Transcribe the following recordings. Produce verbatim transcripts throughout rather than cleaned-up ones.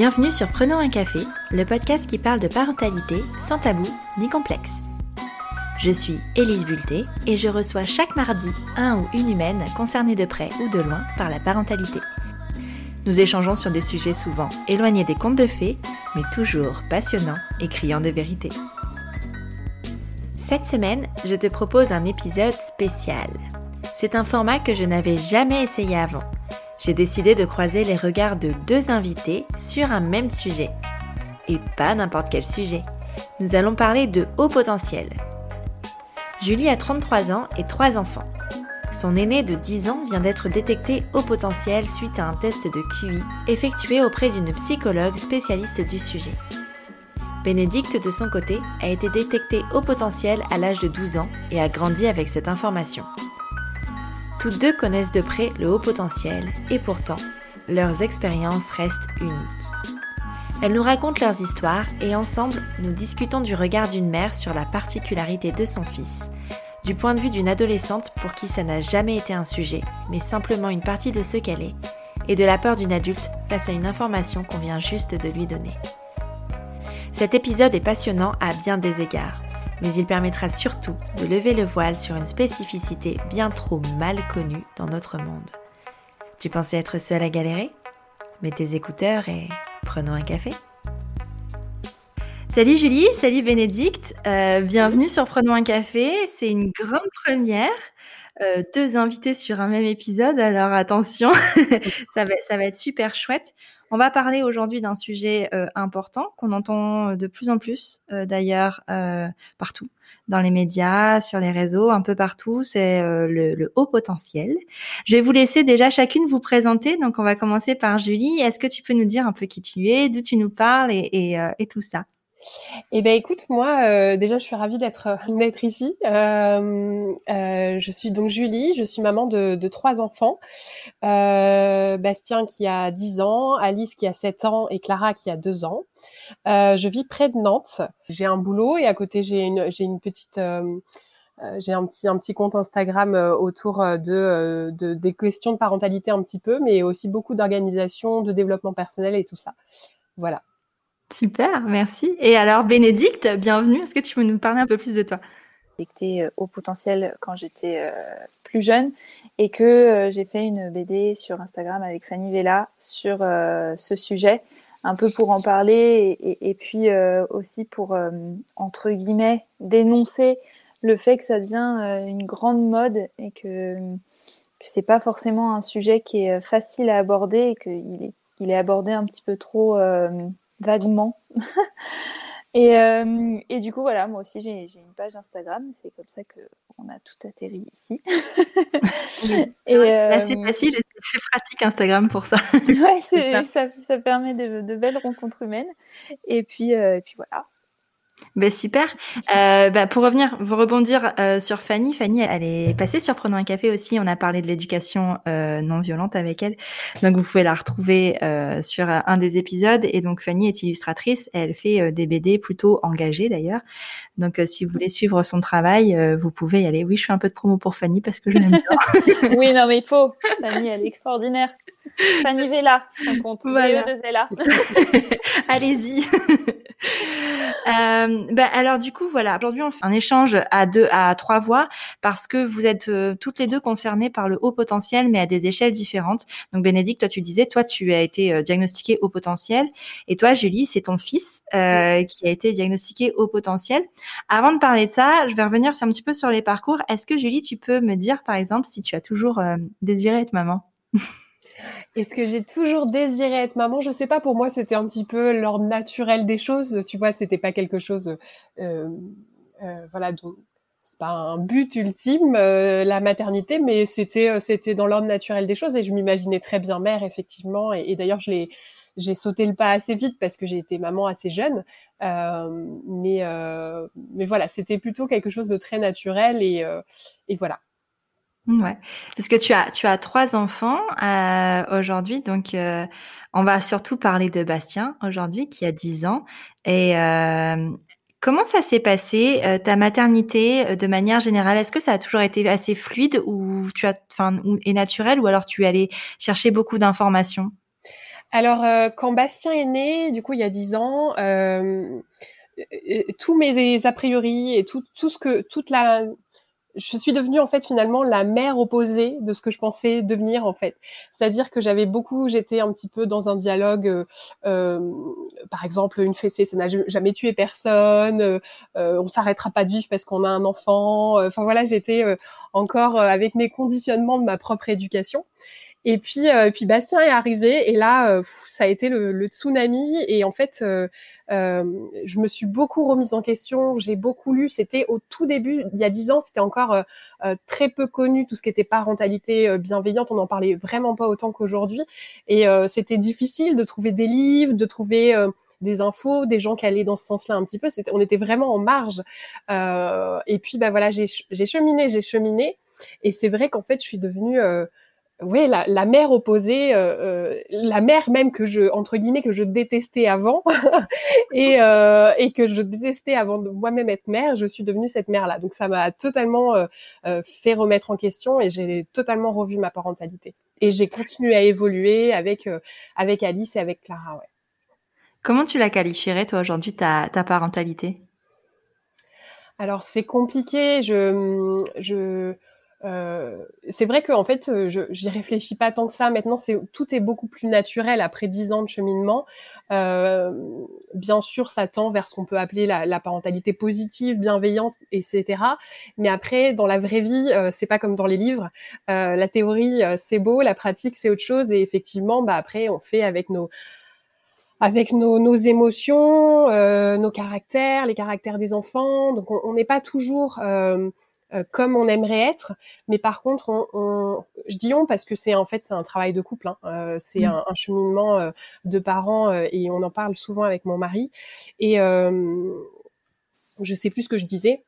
Bienvenue sur Prenons un café, le podcast qui parle de parentalité sans tabou ni complexe. Je suis Élise Bulté et je reçois chaque mardi un ou une humaine concernée de près ou de loin par la parentalité. Nous échangeons sur des sujets souvent éloignés des contes de fées, mais toujours passionnants et criants de vérité. Cette semaine, je te propose un épisode spécial. C'est un format que je n'avais jamais essayé avant. J'ai décidé de croiser les regards de deux invités sur un même sujet. Et pas n'importe quel sujet. Nous allons parler de haut potentiel. Julie a trente-trois ans et trois enfants. Son aîné de dix ans vient d'être détecté haut potentiel suite à un test de Q I effectué auprès d'une psychologue spécialiste du sujet. Bénédicte, de son côté, a été détectée haut potentiel à l'âge de douze ans et a grandi avec cette information. Toutes deux connaissent de près le haut potentiel et pourtant, leurs expériences restent uniques. Elles nous racontent leurs histoires et ensemble, nous discutons du regard d'une mère sur la particularité de son fils, du point de vue d'une adolescente pour qui ça n'a jamais été un sujet, mais simplement une partie de ce qu'elle est, et de la peur d'une adulte face à une information qu'on vient juste de lui donner. Cet épisode est passionnant à bien des égards. Mais il permettra surtout de lever le voile sur une spécificité bien trop mal connue dans notre monde. Tu pensais être seule à galérer ? Mets tes écouteurs et prenons un café. Salut Julie, salut Bénédicte, euh, bienvenue sur Prenons un café. C'est une grande première, euh, deux invités sur un même épisode, alors attention, ça va, ça va être super chouette. On va parler aujourd'hui d'un sujet euh, important qu'on entend de plus en plus, euh, d'ailleurs, euh, partout, dans les médias, sur les réseaux, un peu partout, c'est euh, le, le haut potentiel. Je vais vous laisser déjà chacune vous présenter, donc on va commencer par Julie. Est-ce que tu peux nous dire un peu qui tu es, d'où tu nous parles et, et, euh, et tout ça ? Eh ben écoute, moi euh, déjà je suis ravie d'être d'être ici. Euh, euh, je suis donc Julie, je suis maman de, de trois enfants. Euh, Bastien qui a dix ans, Alice qui a sept ans et Clara qui a deux ans. Euh, je vis près de Nantes. J'ai un boulot et à côté j'ai une j'ai une petite euh, euh, j'ai un petit un petit compte Instagram euh, autour de, euh, de des questions de parentalité un petit peu, mais aussi beaucoup d'organisation, de développement personnel et tout ça. Voilà. Super, merci. Et alors Bénédicte, bienvenue. Est-ce que tu peux nous parler un peu plus de toi ? Détectée au potentiel quand j'étais euh, plus jeune et que euh, j'ai fait une B D sur Instagram avec Fanny Vella sur euh, ce sujet, un peu pour en parler et, et, et puis euh, aussi pour, euh, entre guillemets, dénoncer le fait que ça devient euh, une grande mode et que, que c'est pas forcément un sujet qui est facile à aborder et qu'il est, il est abordé un petit peu trop euh, vaguement. Et, euh, et du coup, voilà, moi aussi, j'ai, j'ai une page Instagram. C'est comme ça qu'on a tout atterri ici. et euh, c'est facile et c'est pratique Instagram pour ça. Ouais, c'est, c'est ça. Ça, ça permet de, de belles rencontres humaines. Et puis, euh, et puis voilà. Ben super. Euh, bah pour revenir, vous rebondir euh, sur Fanny. Fanny, elle est passée sur Prenons un café aussi. On a parlé de l'éducation euh, non violente avec elle. Donc vous pouvez la retrouver euh, sur un des épisodes. Et donc Fanny est illustratrice. Elle fait euh, des B D plutôt engagées d'ailleurs. Donc euh, si vous voulez suivre son travail, euh, vous pouvez y aller. Oui, je fais un peu de promo pour Fanny parce que je l'aime bien. Oui, non mais il faut. Fanny, elle est extraordinaire. Fanny Vella, son compte. Voilà. V E deux L A. Allez-y. euh, bah, alors du coup voilà, aujourd'hui on fait un échange à deux, à trois voix parce que vous êtes euh, toutes les deux concernées par le haut potentiel, mais à des échelles différentes. Donc Bénédicte, toi tu disais, toi tu as été euh, diagnostiquée haut potentiel, et toi Julie, c'est ton fils euh, qui a été diagnostiqué haut potentiel. Avant de parler de ça, je vais revenir sur un petit peu sur les parcours. Est-ce que Julie, tu peux me dire par exemple si tu as toujours euh, désiré être maman? Est-ce que j'ai toujours désiré être maman ? Je sais pas, pour moi, c'était un petit peu l'ordre naturel des choses. Tu vois, c'était pas quelque chose, euh, euh, voilà, donc c'est pas un but ultime, euh, la maternité, mais c'était, c'était dans l'ordre naturel des choses et je m'imaginais très bien mère, effectivement. Et, et d'ailleurs, je l'ai, j'ai sauté le pas assez vite parce que j'ai été maman assez jeune. Euh, mais, euh, mais voilà, c'était plutôt quelque chose de très naturel et, euh, et voilà. Ouais, parce que tu as tu as trois enfants euh, aujourd'hui, donc euh, on va surtout parler de Bastien aujourd'hui qui a dix ans. Et euh, comment ça s'est passé euh, ta maternité euh, de manière générale? Est-ce que ça a toujours été assez fluide ou tu as, enfin, et naturel, ou alors tu es allée chercher beaucoup d'informations? Alors, euh, quand Bastien est né, du coup, il y a dix ans, euh, euh, tous mes a priori et tout, tout ce que, toute la, je suis devenue en fait finalement la mère opposée de ce que je pensais devenir en fait. C'est-à-dire que j'avais beaucoup, j'étais un petit peu dans un dialogue, euh, euh, par exemple, une fessée, ça n'a jamais tué personne, euh, on s'arrêtera pas de vivre parce qu'on a un enfant. Enfin voilà, j'étais euh, encore avec mes conditionnements de ma propre éducation. Et puis, euh, et puis Bastien est arrivé et là, euh, pff, ça a été le, le tsunami. Et en fait, euh, euh, je me suis beaucoup remise en question. J'ai beaucoup lu. C'était au tout début, il y a dix ans, c'était encore euh, euh, très peu connu tout ce qui était parentalité euh, bienveillante. On n'en parlait vraiment pas autant qu'aujourd'hui. Et euh, c'était difficile de trouver des livres, de trouver euh, des infos, des gens qui allaient dans ce sens-là un petit peu. C'était, on était vraiment en marge. Euh, et puis, bah voilà, j'ai, j'ai cheminé, j'ai cheminé. Et c'est vrai qu'en fait, je suis devenue euh, oui, la, la mère opposée, euh, euh, la mère même que je, entre guillemets, que je détestais avant et, euh, et que je détestais avant de moi-même être mère, je suis devenue cette mère-là. Donc ça m'a totalement euh, euh, fait remettre en question et j'ai totalement revu ma parentalité. Et j'ai continué à évoluer avec euh, avec Alice et avec Clara. Ouais. Comment tu la qualifierais, toi, aujourd'hui, ta, ta parentalité? Alors c'est compliqué. Je, je Euh, c'est vrai que en fait, je j'y réfléchis pas tant que ça. Maintenant, c'est tout est beaucoup plus naturel après dix ans de cheminement. Euh, bien sûr, ça tend vers ce qu'on peut appeler la, la parentalité positive, bienveillante, et cetera. Mais après, dans la vraie vie, euh, c'est pas comme dans les livres. Euh, la théorie, euh, c'est beau, la pratique, c'est autre chose. Et effectivement, bah après, on fait avec nos avec nos, nos émotions, euh, nos caractères, les caractères des enfants. Donc, on n'est pas toujours euh, euh, comme on aimerait être, mais par contre, on, on, je dis on parce que c'est en fait c'est un travail de couple, hein. euh, c'est mmh. un, un cheminement euh, de parents euh, et on en parle souvent avec mon mari. Et euh, je sais plus ce que je disais.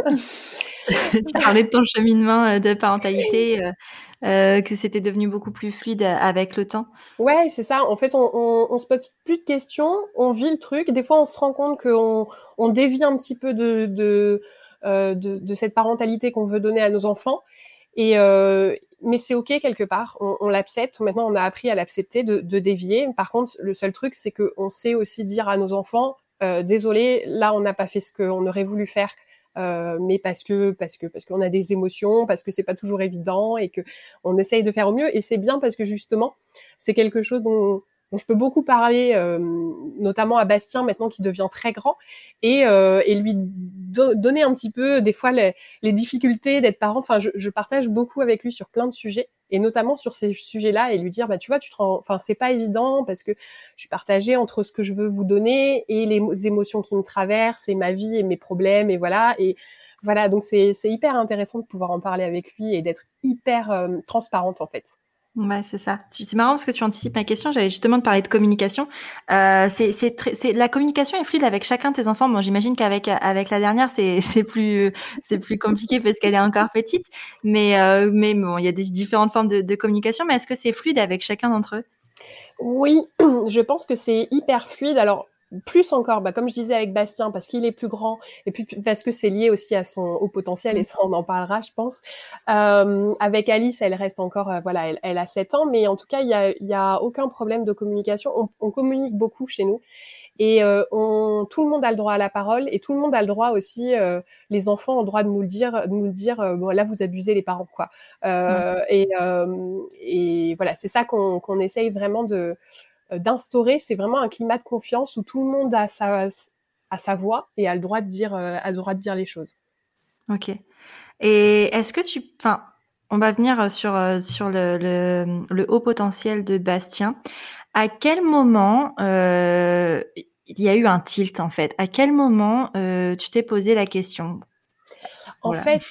Tu parlais de ton cheminement de parentalité, euh, euh, que c'était devenu beaucoup plus fluide avec le temps. Ouais, c'est ça. En fait, on, on, on se pose plus de questions, on vit le truc. Des fois, on se rend compte qu'on on dévie un petit peu de, de, euh, de, de cette parentalité qu'on veut donner à nos enfants. Et euh, mais c'est ok quelque part. On, on l'accepte. Maintenant, on a appris à l'accepter, de, de dévier. Par contre, le seul truc, c'est qu'on sait aussi dire à nos enfants euh, désolé, là, on n'a pas fait ce qu'on aurait voulu faire. Euh, mais parce que parce que parce qu'on a des émotions, parce que c'est pas toujours évident et que on essaye de faire au mieux. Et c'est bien parce que justement, c'est quelque chose dont, dont je peux beaucoup parler, euh, notamment à Bastien maintenant qui devient très grand, et, euh, et lui do- donner un petit peu des fois les, les difficultés d'être parent. Enfin, je, je partage beaucoup avec lui sur plein de sujets, et notamment sur ces sujets-là, et lui dire bah tu vois, tu te rends, enfin c'est pas évident parce que je suis partagée entre ce que je veux vous donner et les émotions qui me traversent et ma vie et mes problèmes et voilà et voilà donc c'est c'est hyper intéressant de pouvoir en parler avec lui et d'être hyper euh, transparente en fait. Ouais, c'est ça. C'est marrant parce que tu anticipes ma question. J'allais justement te parler de communication. Euh, c'est, c'est très, c'est, la communication est fluide avec chacun de tes enfants. Bon, j'imagine qu'avec, avec la dernière, c'est, c'est plus, c'est plus compliqué parce qu'elle est encore petite. Mais, euh, mais bon, il y a des différentes formes de, de communication. Mais est-ce que c'est fluide avec chacun d'entre eux? Oui, je pense que c'est hyper fluide. Alors, plus encore, bah, comme je disais avec Bastien, parce qu'il est plus grand, et puis parce que c'est lié aussi à son haut potentiel, et ça on en parlera, je pense. Euh, avec Alice, elle reste encore, euh, voilà, elle, elle a sept ans, mais en tout cas, il y a, il y a aucun problème de communication. On, on communique beaucoup chez nous, et euh, on, tout le monde a le droit à la parole, et tout le monde a le droit aussi. Euh, les enfants ont le droit de nous le dire, de nous le dire. Euh, bon, là, vous abusez les parents, quoi. Euh, ouais. Et, euh, et voilà, c'est ça qu'on, qu'on essaye vraiment de d'instaurer, c'est vraiment un climat de confiance où tout le monde a sa, a sa voix et a le droit de dire, euh, a le droit de dire les choses. Ok. Et est-ce que tu, enfin, on va venir sur sur le, le, le haut potentiel de Bastien. À quel moment euh, il y a eu un tilt en fait? À quel moment euh, tu t'es posé la question? En voilà. fait,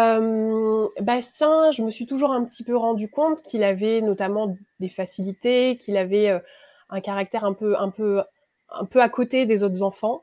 euh, Bastien, je me suis toujours un petit peu rendu compte qu'il avait notamment des facilités, qu'il avait euh, un caractère un peu, un peu, un peu à côté des autres enfants.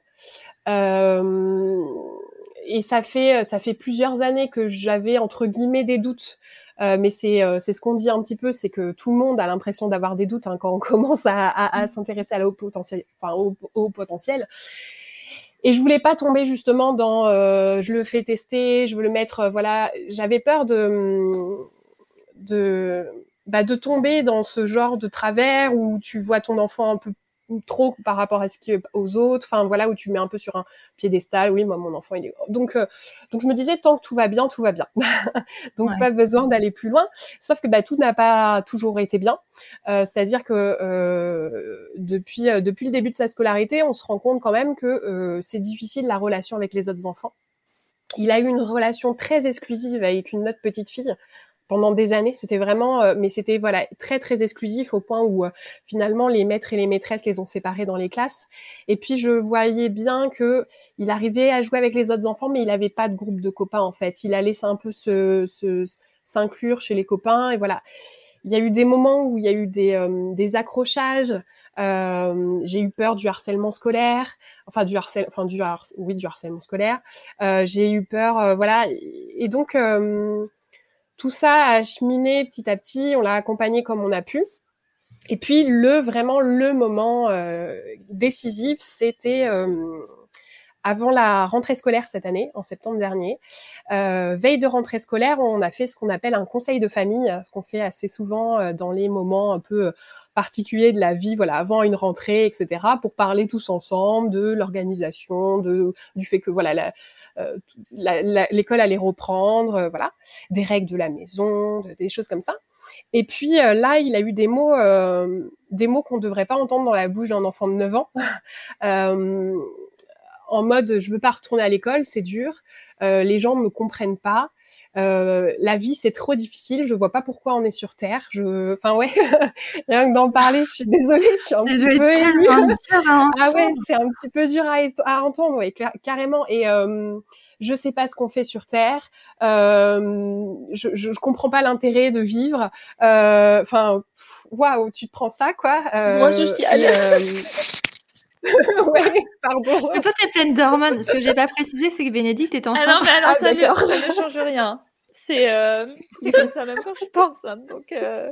Euh, et ça fait, ça fait plusieurs années que j'avais entre guillemets des doutes. Euh, mais c'est, euh, c'est ce qu'on dit un petit peu, c'est que tout le monde a l'impression d'avoir des doutes hein, quand on commence à, à, à s'intéresser à la haut potentiel, enfin au, au potentiel. Et je voulais pas tomber justement dans euh, je le fais tester, je veux le mettre, euh, voilà. J'avais peur de de bah, de tomber dans ce genre de travers où tu vois ton enfant un peu trop par rapport à ce qui est aux autres, enfin voilà, où tu mets un peu sur un piédestal, oui, moi mon enfant il est donc euh, donc je me disais tant que tout va bien, tout va bien. Donc Ouais. pas besoin d'aller plus loin, sauf que bah tout n'a pas toujours été bien. Euh, c'est-à-dire que euh, depuis euh, depuis le début de sa scolarité, on se rend compte quand même que euh, c'est difficile la relation avec les autres enfants. Il a eu une relation très exclusive avec une autre petite fille pendant des années. C'était vraiment, euh, mais c'était voilà très très exclusif au point où euh, finalement les maîtres et les maîtresses les ont séparés dans les classes. Et puis je voyais bien que il arrivait à jouer avec les autres enfants, mais il avait pas de groupe de copains en fait. Il allait un peu se, se s'inclure chez les copains et voilà. Il y a eu des moments où il y a eu des euh, des accrochages. Euh, j'ai eu peur du harcèlement scolaire, enfin du harcèlement, enfin du har- oui du harcèlement scolaire. Euh, j'ai eu peur, euh, voilà, et donc euh, tout ça a cheminé petit à petit. On l'a accompagné comme on a pu. Et puis le vraiment le moment euh, décisif, c'était euh, avant la rentrée scolaire cette année, en septembre dernier. Euh, veille de rentrée scolaire, on a fait ce qu'on appelle un conseil de famille, ce qu'on fait assez souvent euh, dans les moments un peu particuliers de la vie, voilà, avant une rentrée, et cetera, pour parler tous ensemble de l'organisation, de du fait que voilà la, euh, la, la, l'école allait reprendre, euh, voilà, des règles de la maison, de, des choses comme ça. Et puis euh, là, il a eu des mots, euh, des mots qu'on ne devrait pas entendre dans la bouche d'un enfant de neuf ans. euh, en mode je veux pas retourner à l'école, c'est dur, euh, les gens me comprennent pas, euh, la vie c'est trop difficile, je vois pas pourquoi on est sur terre, je, enfin ouais, rien que d'en parler, je suis désolée, je suis un Ça petit doit être peu émue. tellement dur à Ah ouais, entendre. c'est un petit peu dur à, à entendre, ouais, cla- carrément. Et euh, je sais pas ce qu'on fait sur terre, euh, je, je, je comprends pas l'intérêt de vivre. Euh, Enfin, waouh, tu te prends ça quoi. Moi, je Euh, chiale. et, euh... ouais, pardon. Mais toi, t'es pleine d'hormones. Ce que j'ai pas précisé, c'est que Bénédicte est Ah enceinte. non, mais alors Ah ça, ne, d'accord. ça ne change rien. C'est euh, c'est comme ça même quand je suis pas enceinte. Donc, euh...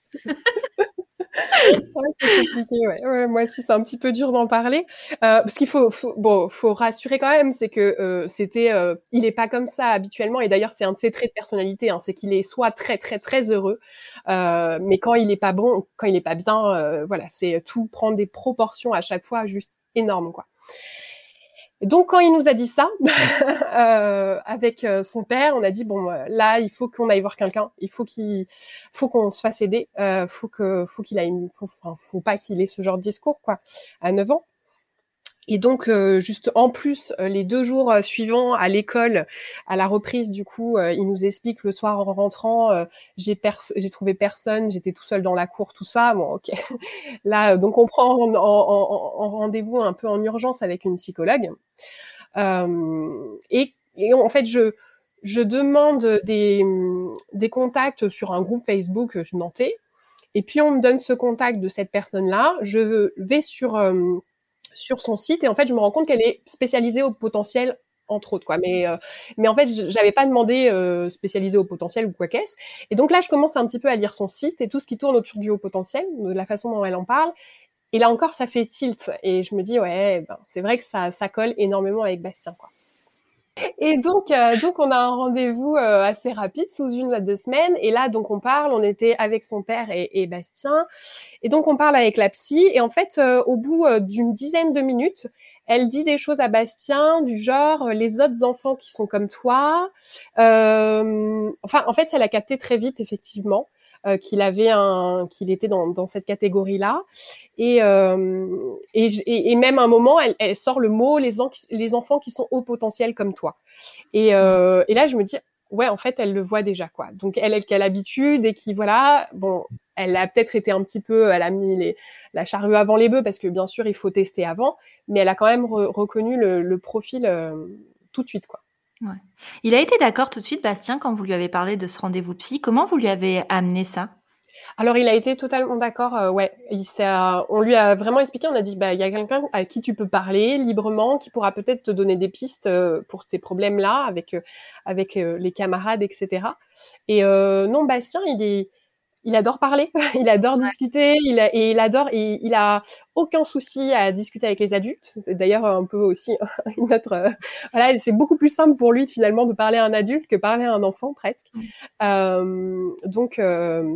Ouais, c'est compliqué, ouais. Ouais, moi aussi, c'est un petit peu dur d'en parler. Euh, parce qu'il faut, faut, bon, faut rassurer quand même, c'est que euh, c'était, euh, il est pas comme ça habituellement. Et d'ailleurs, c'est un de ses traits de personnalité, hein, c'est qu'il est soit très, très, très heureux, euh, mais quand il est pas bon, quand il est pas bien, euh, voilà, c'est tout prend des proportions à chaque fois juste énormes, quoi. Et donc, quand il nous a dit ça, euh, avec euh, son père, on a dit bon, euh, là, il faut qu'on aille voir quelqu'un. Il faut qu'il, faut qu'on se fasse aider. Euh, faut que, faut qu'il aille, faut, enfin, faut pas qu'il ait ce genre de discours, quoi, à neuf ans. Et donc, euh, juste en plus, euh, les deux jours euh, suivants à l'école, à la reprise, du coup, euh, il nous explique le soir en rentrant, euh, j'ai, pers- j'ai trouvé personne, j'étais tout seul dans la cour, tout ça. Bon, ok. Là, euh, donc on prend en, en, en, en rendez-vous un peu en urgence avec une psychologue. Euh, et, et en fait, je, je demande des, des contacts sur un groupe Facebook nantais. Et puis, on me donne ce contact de cette personne-là. Je vais sur, euh, sur son site et en fait, je me rends compte qu'elle est spécialisée au potentiel, entre autres, quoi. Mais, euh, mais en fait, j'avais pas demandé euh, spécialisée au potentiel ou quoi qu'est-ce. Et donc là, je commence un petit peu à lire son site et tout ce qui tourne autour du haut potentiel, de la façon dont elle en parle. Et là encore, ça fait tilt. Et je me dis, ouais, ben, c'est vrai que ça, ça colle énormément avec Bastien, quoi. Et donc, euh, donc on a un rendez-vous euh, assez rapide, sous une ou deux semaines. Et là, donc on parle. On était avec son père et, et Bastien. Et donc on parle avec la psy. Et en fait, euh, au bout euh, d'une dizaine de minutes, elle dit des choses à Bastien du genre euh, les autres enfants qui sont comme toi. Euh, enfin, en fait, elle a capté très vite, effectivement, euh, qu'il avait un, qu'il était dans, dans cette catégorie-là. Et, euh, et, et, et même à un moment, elle, elle sort le mot les, en, les enfants qui sont au potentiel comme toi. Et, euh, et là, je me dis, ouais, en fait, elle le voit déjà, quoi. Donc, elle, elle qui a l'habitude et qui, voilà, bon, elle a peut-être été un petit peu, elle a mis les, la charrue avant les bœufs parce que, bien sûr, il faut tester avant, mais elle a quand même re- reconnu le, le profil euh, tout de suite, quoi. Ouais. Il a été d'accord tout de suite, Bastien, quand vous lui avez parlé de ce rendez-vous psy. Comment vous lui avez amené ça? Alors, il a été totalement d'accord, euh, ouais. Il s'est, euh, on lui a vraiment expliqué, on a dit, bah, il y a quelqu'un à qui tu peux parler librement, qui pourra peut-être te donner des pistes euh, pour ces problèmes-là, avec, euh, avec euh, les camarades, et cetera. Et euh, non, Bastien, il est, il adore parler, il adore discuter, il a, et il adore, et il a aucun souci à discuter avec les adultes. C'est d'ailleurs un peu aussi une autre, euh, voilà, c'est beaucoup plus simple pour lui finalement de parler à un adulte que parler à un enfant presque. Mm. Euh, donc, euh,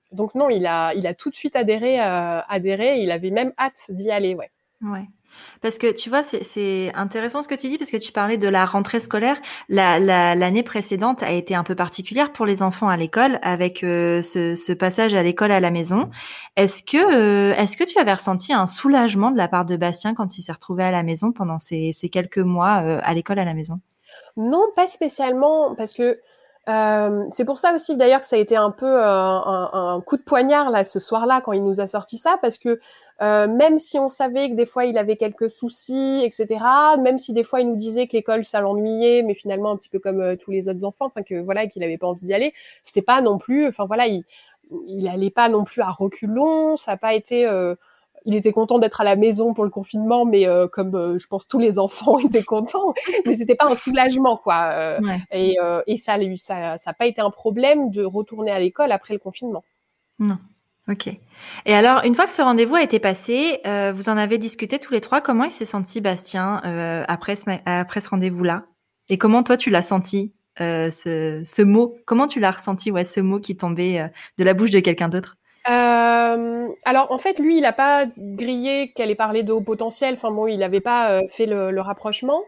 donc non, il a, il a tout de suite adhéré, euh, adhéré. Il avait même hâte d'y aller, ouais. Ouais. Parce que tu vois, c'est, c'est intéressant ce que tu dis, parce que tu parlais de la rentrée scolaire. La, la, l'année précédente a été un peu particulière pour les enfants à l'école, avec euh, ce, ce passage à l'école à la maison. Est-ce que, euh, est-ce que tu avais ressenti un soulagement de la part de Bastien quand il s'est retrouvé à la maison pendant ces, ces quelques mois euh, à l'école à la maison? Non, pas spécialement, parce que euh, c'est pour ça aussi d'ailleurs que ça a été un peu euh, un, un coup de poignard là ce soir-là quand il nous a sorti ça, parce que euh, même si on savait que des fois il avait quelques soucis, et cetera, même si des fois il nous disait que l'école ça l'ennuyait, mais finalement un petit peu comme euh, tous les autres enfants, enfin que voilà qu'il avait pas envie d'y aller, c'était pas non plus, enfin voilà, il il allait pas non plus à reculons, ça a pas été euh, il était content d'être à la maison pour le confinement, mais euh, comme euh, je pense tous les enfants étaient contents, mais c'était pas un soulagement quoi. Euh, Ouais. et, euh, et ça, ça, ça a pas été un problème de retourner à l'école après le confinement. Non. Ok. Et alors, une fois que ce rendez-vous a été passé, euh, vous en avez discuté tous les trois. Comment il s'est senti, Bastien, euh, après ce, après ce rendez-vous-là? Et comment toi tu l'as senti, euh, ce, ce mot? Comment tu l'as ressenti, ouais, ce mot qui tombait euh, de la bouche de quelqu'un d'autre? Euh, alors en fait, lui, il a pas grillé qu'elle ait parlé de haut potentiel. Enfin bon, il avait pas euh, fait le, le rapprochement.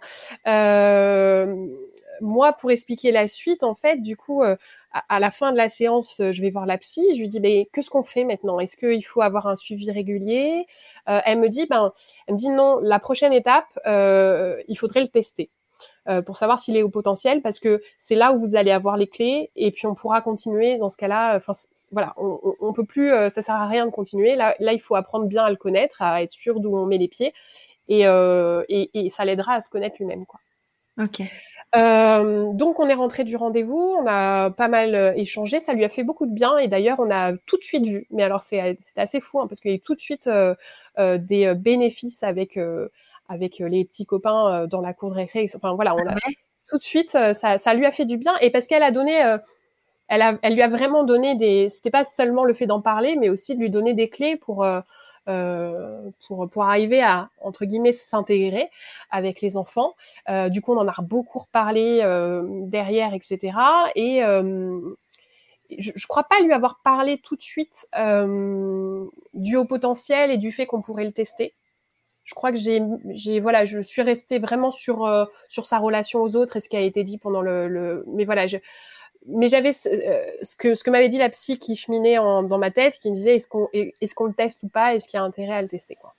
Euh, moi, pour expliquer la suite, en fait, du coup, euh, à, à la fin de la séance, euh, je vais voir la psy. Je lui dis, mais qu'est-ce qu'on fait maintenant? Est-ce qu'il faut avoir un suivi régulier? Euh, Elle me dit, ben, elle me dit non. La prochaine étape, euh, il faudrait le tester. Euh, pour savoir s'il est au potentiel, parce que c'est là où vous allez avoir les clés, et puis on pourra continuer dans ce cas-là. Enfin, voilà, on, on, on peut plus, euh, ça sert à rien de continuer. Là, là, il faut apprendre bien à le connaître, à être sûr d'où on met les pieds, et, euh, et, et ça l'aidera à se connaître lui-même, quoi. Ok. Euh, donc on est rentré du rendez-vous, on a pas mal euh, échangé, ça lui a fait beaucoup de bien, et d'ailleurs on a tout de suite vu. Mais alors c'est c'est assez fou, hein, parce qu'il y a eu tout de suite euh, euh, des bénéfices avec euh, avec les petits copains euh, dans la cour de récré. Enfin voilà, on a Ouais. tout de suite, euh, ça, ça lui a fait du bien, et parce qu'elle a donné, euh, elle, a, elle lui a vraiment donné des, c'était pas seulement le fait d'en parler, mais aussi de lui donner des clés pour euh, euh, pour pour arriver à entre guillemets s'intégrer avec les enfants. Euh, du coup, on en a beaucoup reparlé euh, derrière, et cetera. Et euh, je, je crois pas lui avoir parlé tout de suite euh, du haut potentiel et du fait qu'on pourrait le tester. Je crois que j'ai, j'ai, voilà, je suis restée vraiment sur euh, sur sa relation aux autres et ce qui a été dit pendant le, le... mais voilà, je, mais j'avais ce, euh, ce que ce que m'avait dit la psy qui cheminait en, dans ma tête, qui me disait est-ce qu'on est-ce qu'on le teste ou pas, est-ce qu'il y a intérêt à le tester, quoi.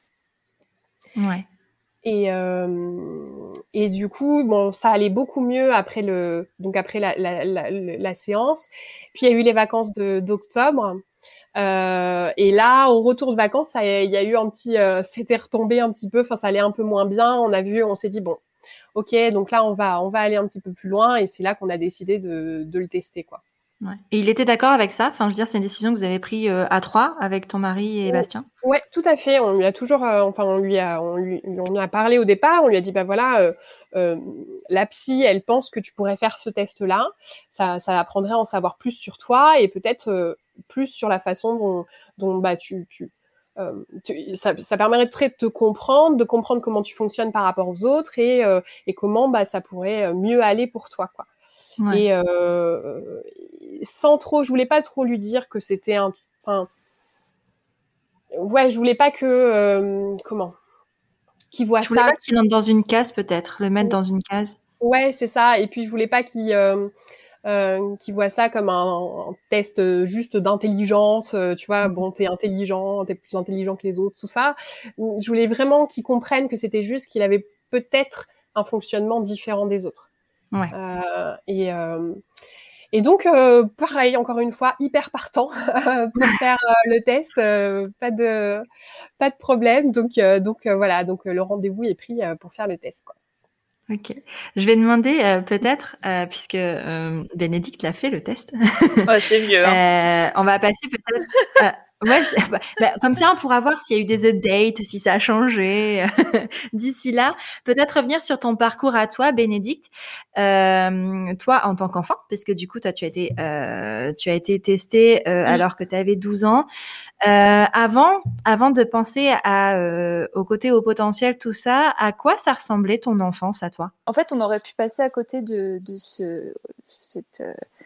Ouais. Et euh, et du coup, bon, ça allait beaucoup mieux après le donc après la la la, la séance. Puis il y a eu les vacances de d'octobre. Euh, et là, au retour de vacances, ça, il y a eu un petit, euh, c'était retombé un petit peu. Enfin, ça allait un peu moins bien. On a vu, on s'est dit bon, ok, donc là, on va, on va aller un petit peu plus loin. Et c'est là qu'on a décidé de, de le tester, quoi. Ouais. Et il était d'accord avec ça? Enfin, je veux dire, c'est une décision que vous avez prise euh, à trois avec ton mari et Bastien? Ouais, tout à fait. On lui a toujours, euh, enfin, on lui a, on lui, on a parlé au départ. On lui a dit, bah voilà, euh, euh, la psy, elle pense que tu pourrais faire ce test-là. Ça, ça apprendrait à en savoir plus sur toi et peut-être euh, plus sur la façon dont, dont bah tu, tu, euh, tu ça, ça permettrait de te comprendre, de comprendre comment tu fonctionnes par rapport aux autres et, euh, et comment bah ça pourrait mieux aller pour toi, quoi. Ouais. Et euh, sans trop, je voulais pas trop lui dire que c'était un, enfin. Ouais, je voulais pas que euh, comment qu'il voit Tu voulais ça. pas qu'il entre dans une case, peut-être, le mettre dans une case? Ouais, c'est ça. Et puis je voulais pas qu'il euh, euh, qu'il voit ça comme un, un test juste d'intelligence. Euh, tu vois, bon, t'es intelligent, t'es plus intelligent que les autres, tout ça. Je voulais vraiment qu'il comprenne que c'était juste qu'il avait peut-être un fonctionnement différent des autres. Ouais. Euh, et euh, Et donc, euh, pareil, encore une fois, hyper partant pour faire euh, le test, euh, pas de pas de problème. Donc, euh, donc euh, voilà, donc euh, le rendez-vous est pris euh, pour faire le test, quoi. Ok. Je vais demander euh, peut-être, euh, puisque euh, Bénédicte l'a fait le test. Ouais, c'est vieux. Hein. euh, on va passer peut-être. Euh, Ouais, bah, bah, comme ça, on pourra voir s'il y a eu des updates, si ça a changé. D'ici là, peut-être revenir sur ton parcours à toi, Bénédicte. Euh, toi, en tant qu'enfant, parce que du coup, toi, tu as été, euh, tu as été testée euh, Oui. alors que tu avais douze ans. Euh, avant, avant de penser à euh, au côté au potentiel, tout ça, à quoi ça ressemblait ton enfance à toi? En fait, on aurait pu passer à côté de, de ce, cette, euh,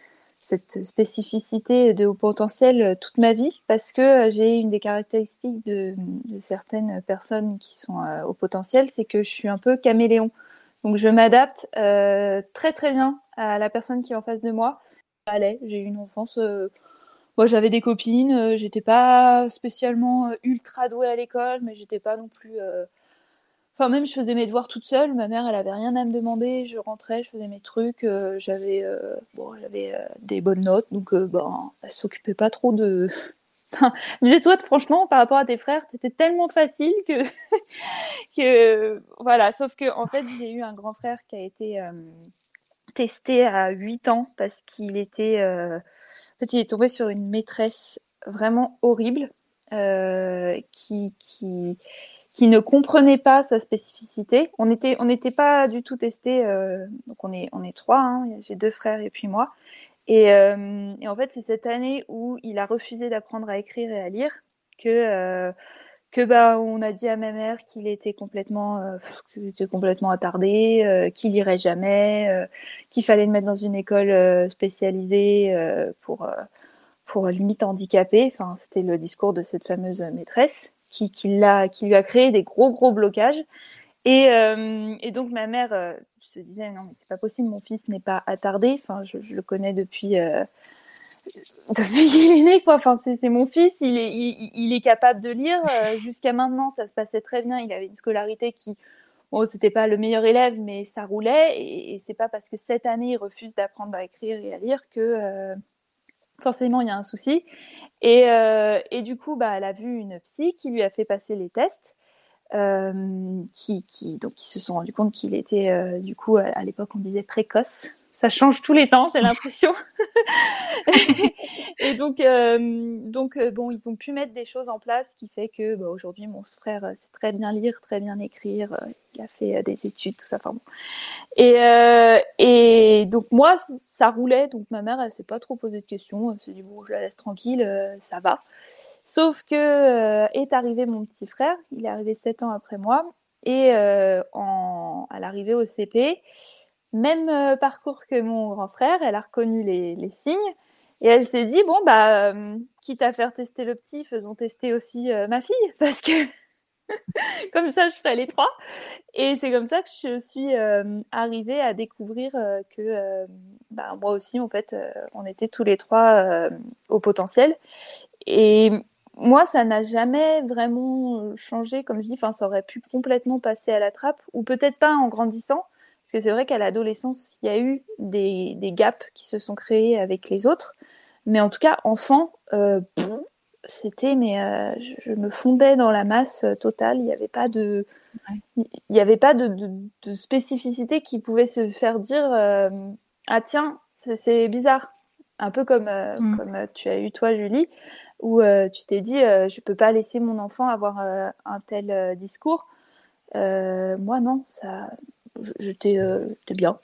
cette spécificité de haut potentiel toute ma vie parce que j'ai une des caractéristiques de, de certaines personnes qui sont euh, haut potentiel, c'est que je suis un peu caméléon. Donc je m'adapte euh, très très bien à la personne qui est en face de moi. Allez, j'ai eu une enfance, euh, moi j'avais des copines, euh, j'étais pas spécialement euh, ultra douée à l'école, mais j'étais pas non plus... Euh... Enfin même je faisais mes devoirs toute seule, ma mère elle avait rien à me demander, je rentrais, je faisais mes trucs, euh, j'avais, euh, bon, j'avais euh, des bonnes notes, donc euh, ben, elle s'occupait pas trop de... Disais-toi, franchement, par rapport à tes frères, t'étais tellement facile que... que voilà, sauf que en fait j'ai eu un grand frère qui a été euh, testé à huit ans parce qu'il était euh, en fait il est tombé sur une maîtresse vraiment horrible euh, qui qui qui ne comprenait pas sa spécificité. On était on n'était pas du tout testé, euh, donc on est on est trois, hein, j'ai deux frères et puis moi. Et, euh, et en fait c'est cette année où il a refusé d'apprendre à écrire et à lire que euh, que bah on a dit à ma mère qu'il était complètement euh, qu'il était complètement attardé, euh, qu'il irait jamais, euh, qu'il fallait le mettre dans une école euh, spécialisée euh, pour euh, pour limite handicapé. Enfin, c'était le discours de cette fameuse maîtresse qui qui l'a qui lui a créé des gros gros blocages. Et euh, et donc ma mère euh, se disait non mais c'est pas possible, mon fils n'est pas attardé. Enfin, je, je le connais depuis euh, depuis qu'il est né, quoi. Enfin, c'est, c'est mon fils, il est, il, il est capable de lire. Euh, jusqu'à maintenant, ça se passait très bien. Il avait une scolarité qui, bon, c'était pas le meilleur élève, mais ça roulait. Et, et c'est pas parce que cette année, il refuse d'apprendre à écrire et à lire que euh, forcément, il y a un souci. Et, euh, et du coup, bah, elle a vu une psy qui lui a fait passer les tests. Euh, qui, qui, donc, qui se sont rendus compte qu'il était, euh, du coup, à, à l'époque, on disait précoce. Ça change tous les ans, j'ai l'impression. Et donc, euh, donc euh, bon, ils ont pu mettre des choses en place qui fait que bah, aujourd'hui, mon frère euh, sait très bien lire, très bien écrire. Euh, il a fait euh, des études, tout ça. Enfin bon. Et, euh, et donc moi, ça roulait. Donc ma mère, elle s'est pas trop posé de questions. Elle s'est dit bon, je la laisse tranquille, euh, ça va. Sauf que euh, est arrivé mon petit frère. Il est arrivé sept ans après moi. Et euh, en, à l'arrivée au C P, même euh, parcours que mon grand frère, elle a reconnu les, les signes et elle s'est dit bon bah euh, quitte à faire tester le petit, faisons tester aussi euh, ma fille parce que comme ça je ferai les trois. Et c'est comme ça que je suis euh, arrivée à découvrir euh, que euh, bah, moi aussi en fait euh, on était tous les trois euh, au potentiel. Et moi ça n'a jamais vraiment changé, comme je dis, enfin ça aurait pu complètement passer à la trappe ou peut-être pas en grandissant. Parce que c'est vrai qu'à l'adolescence, il y a eu des, des gaps qui se sont créés avec les autres. Mais en tout cas, enfant, euh, c'était, mais euh, je, je me fondais dans la masse totale. Il n'y avait pas de, ouais. il n'y avait pas de, de, de spécificité qui pouvait se faire dire euh, ah tiens, c'est, c'est bizarre. Un peu comme euh, mm. comme tu as eu toi, Julie, où euh, tu t'es dit euh, je peux pas laisser mon enfant avoir euh, un tel euh, discours. Euh, moi non, ça. J'étais, euh, j'étais bien.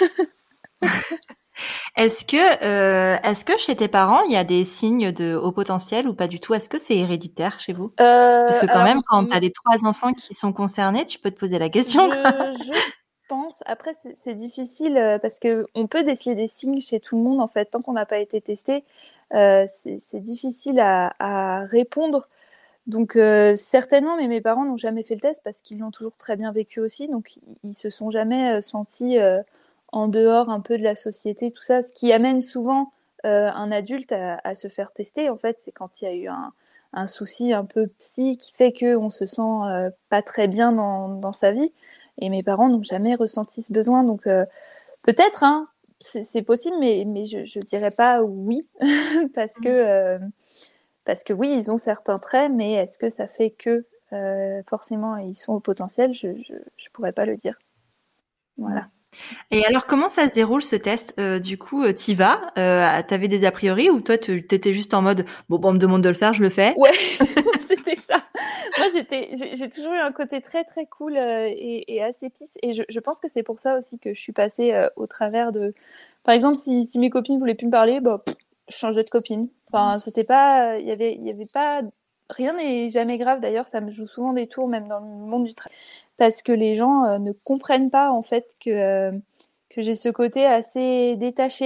Est-ce que, euh, est-ce que chez tes parents, il y a des signes de haut potentiel ou pas du tout? Est-ce que c'est héréditaire chez vous? euh, Parce que quand alors, même, quand tu as les trois enfants qui sont concernés, tu peux te poser la question. Je, je pense. Après, c'est, c'est difficile parce qu'on peut déceler des signes chez tout le monde, en fait. Tant qu'on n'a pas été testé, euh, c'est, c'est difficile à, à répondre. Donc euh, certainement, mais mes parents n'ont jamais fait le test parce qu'ils l'ont toujours très bien vécu aussi, donc ils, ils se sont jamais euh, sentis euh, en dehors un peu de la société, tout ça. Ce qui amène souvent euh, un adulte à, à se faire tester, en fait, c'est quand il y a eu un, un souci un peu psy qui fait qu'on se sent euh, pas très bien dans, dans sa vie. Et mes parents n'ont jamais ressenti ce besoin, donc euh, peut-être, hein, c'est, c'est possible, mais, mais je, je dirais pas oui, parce que... Euh, Parce que oui, ils ont certains traits, mais est-ce que ça fait que euh, forcément ils sont au potentiel? Je, je je pourrais pas le dire. Voilà. Et alors comment ça se déroule ce test? euh, Du coup, t'y vas? euh, T'avais des a priori ou toi t'étais juste en mode bon, bon, on me demande de le faire, je le fais? Ouais, c'était ça. Moi, j'étais, j'ai, j'ai toujours eu un côté très très cool euh, et, et assez pisse. Et je, je pense que c'est pour ça aussi que je suis passée euh, au travers de. Par exemple, si, si mes copines voulaient plus me parler, bah, pff, je changeais de copine. Enfin, c'était pas, il y avait, il y avait pas, rien n'est jamais grave. D'ailleurs, ça me joue souvent des tours, même dans le monde du travail, parce que les gens euh, ne comprennent pas en fait que euh, que j'ai ce côté assez détaché.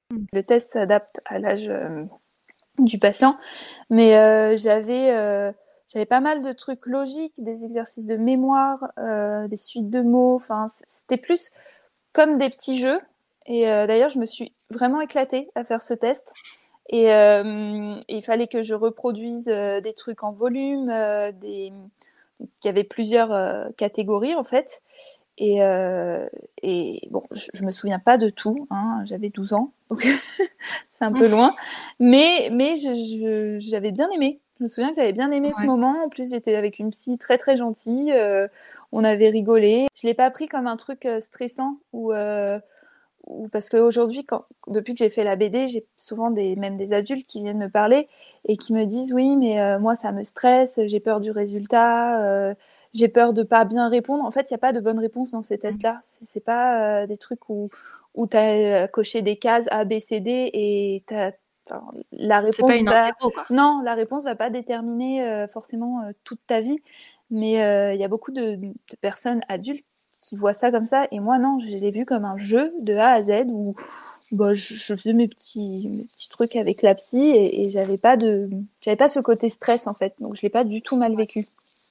Le test s'adapte à l'âge euh, du patient, mais euh, j'avais euh, j'avais pas mal de trucs logiques, des exercices de mémoire, euh, des suites de mots. Enfin, c'était plus comme des petits jeux. Et euh, d'ailleurs, je me suis vraiment éclatée à faire ce test. Et euh, il fallait que je reproduise euh, des trucs en volume, euh, des... il y avait plusieurs euh, catégories en fait. Et, euh, et bon, je, je me souviens pas de tout, hein, j'avais douze ans, donc c'est un peu loin. Mais, mais je, je, j'avais bien aimé. Je me souviens que j'avais bien aimé ouais. ce moment. En plus, j'étais avec une psy très très gentille. Euh, on avait rigolé. Je l'ai pas pris comme un truc euh, stressant ou euh, ou parce qu'aujourd'hui, quand, depuis que j'ai fait la B D, j'ai souvent des, même des adultes qui viennent me parler et qui me disent oui, mais euh, moi ça me stresse, j'ai peur du résultat, euh, j'ai peur de pas bien répondre. En fait, il n'y a pas de bonne réponse dans ces tests-là. C'est, c'est pas euh, des trucs où où t'as coché des cases A, B, C, D et t'as Enfin, la réponse c'est pas une va... interro, quoi. Non, la réponse va pas déterminer euh, forcément euh, toute ta vie, mais il euh, y a beaucoup de, de personnes adultes qui voient ça comme ça, et moi non, je l'ai vu comme un jeu de A à Z où bah, je, je faisais mes petits, mes petits trucs avec la psy et, et j'avais pas de, j'avais pas ce côté stress en fait, donc je l'ai pas du tout mal vécu.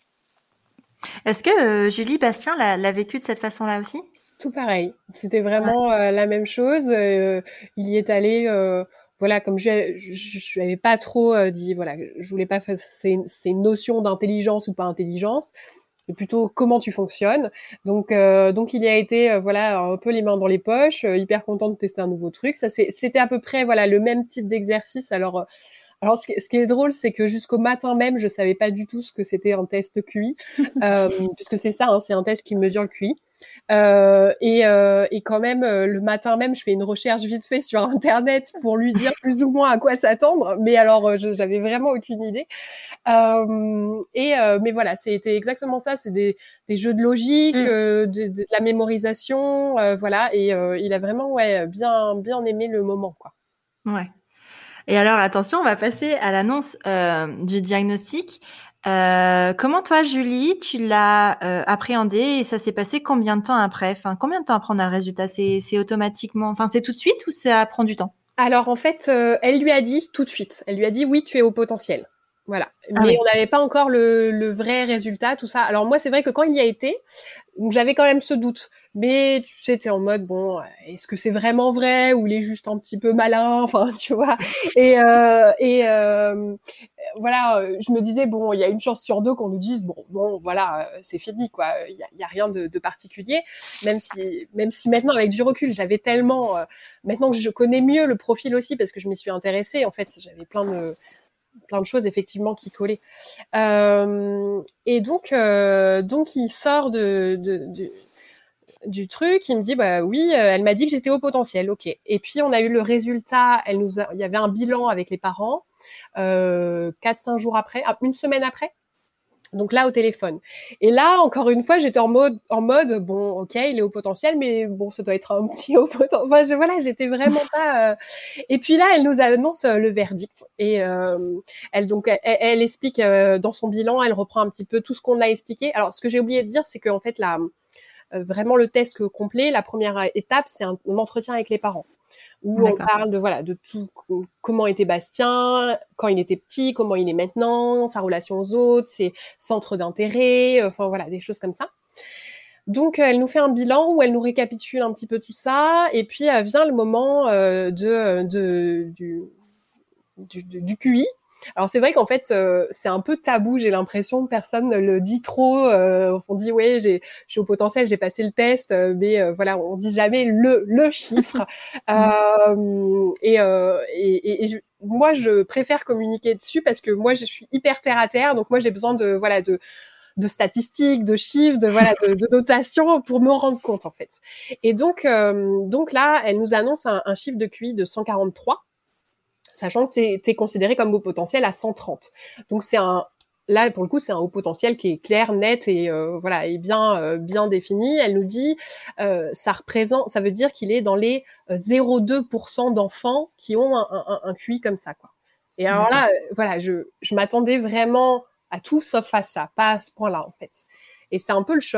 Est-ce que euh, Julie, Bastien l'a, l'a vécu de cette façon-là aussi ? Tout pareil. C'était vraiment ouais. euh, la même chose. Euh, il y est allé, euh, voilà, comme je, je, je n'avais pas trop euh, dit, voilà, je voulais pas faire ces, ces notions d'intelligence ou pas intelligence, mais plutôt comment tu fonctionnes. Donc, euh, donc il y a été, euh, voilà, un peu les mains dans les poches, euh, hyper content de tester un nouveau truc. Ça, c'est, c'était à peu près, voilà, le même type d'exercice. Alors. Euh, Alors, ce qui, ce qui est drôle, c'est que jusqu'au matin même, je savais pas du tout ce que c'était un test Q I, euh, puisque c'est ça, hein, c'est un test qui mesure le Q I. Euh, et, euh, et quand même, euh, le matin même, je fais une recherche vite fait sur Internet pour lui dire plus ou moins à quoi s'attendre. Mais alors, euh, je, j'avais vraiment aucune idée. Euh, et euh, mais voilà, c'était exactement ça. C'est des, des jeux de logique, mm. euh, de, de, de la mémorisation, euh, voilà. Et euh, il a vraiment, ouais, bien, bien aimé le moment, quoi. Ouais. Et alors, attention, on va passer à l'annonce euh, du diagnostic. Euh, comment toi, Julie, tu l'as euh, appréhendé et ça s'est passé combien de temps après ? Enfin, combien de temps après on a le résultat ? C'est, c'est automatiquement, enfin, c'est tout de suite ou ça prend du temps ? Alors en fait, euh, elle lui a dit tout de suite. Elle lui a dit oui, tu es au potentiel. Voilà. Ah mais oui. on n'avait pas encore le, le vrai résultat, tout ça. Alors moi, c'est vrai que quand il y a été, donc j'avais quand même ce doute. Mais tu sais, t'es en mode, bon, est-ce que c'est vraiment vrai ou il est juste un petit peu malin, enfin, tu vois. Et, euh, et euh, voilà, je me disais, bon, il y a une chance sur deux qu'on nous dise, bon, bon, voilà, c'est fini, quoi. Il y a, y a rien de, de particulier. Même si, même si maintenant, avec du recul, j'avais tellement, euh, maintenant que je connais mieux le profil aussi, parce que je m'y suis intéressée, en fait, j'avais plein de plein de choses effectivement qui collaient. Euh, et donc, euh, donc il sort de, de, de du truc, il me dit bah oui, euh, elle m'a dit que j'étais au potentiel, ok. Et puis on a eu le résultat, elle nous a, il y avait un bilan avec les parents, euh, quatre cinq jours après, une semaine après. Donc là, au téléphone. Et là, encore une fois, j'étais en mode, en mode, bon, ok, il est au potentiel, mais bon, ça doit être un petit au potentiel. Enfin, je, voilà, j'étais vraiment pas. Euh... Et puis là, elle nous annonce euh, le verdict. Et euh, elle donc, elle, elle explique euh, dans son bilan, elle reprend un petit peu tout ce qu'on a expliqué. Alors, ce que j'ai oublié de dire, c'est qu'en fait, la, euh, vraiment le test complet, la première étape, c'est un, un entretien avec les parents, où D'accord. on parle de voilà de tout, comment était Bastien quand il était petit, comment il est maintenant, sa relation aux autres, ses centres d'intérêt, enfin voilà, des choses comme ça. Donc elle nous fait un bilan où elle nous récapitule un petit peu tout ça, et puis euh, vient le moment euh, de, de du, du, du Q I. Alors c'est vrai qu'en fait euh, c'est un peu tabou, j'ai l'impression, personne ne le dit trop. Euh, on dit ouais, j'ai, je suis au potentiel, j'ai passé le test, euh, mais euh, voilà, on dit jamais le le chiffre. euh, et, euh, et, et, et je, moi je préfère communiquer dessus parce que moi je suis hyper terre à terre, donc moi j'ai besoin de voilà de de statistiques, de chiffres, de voilà, de, de notation pour me rendre compte en fait. Et donc euh, donc là, elle nous annonce un, un chiffre de Q I de cent quarante-trois. Sachant que t'es, t'es considéré comme haut potentiel à cent trente. Donc c'est un, là pour le coup c'est un haut potentiel qui est clair, net et euh, voilà et bien euh, bien défini. Elle nous dit, euh, ça représente, ça veut dire qu'il est dans les euh, zéro virgule deux pour cent d'enfants qui ont un, un, un Q I comme ça quoi. Et alors D'accord. là, euh, voilà, je je m'attendais vraiment à tout sauf à ça, pas à ce point-là en fait. Et c'est un peu le choc.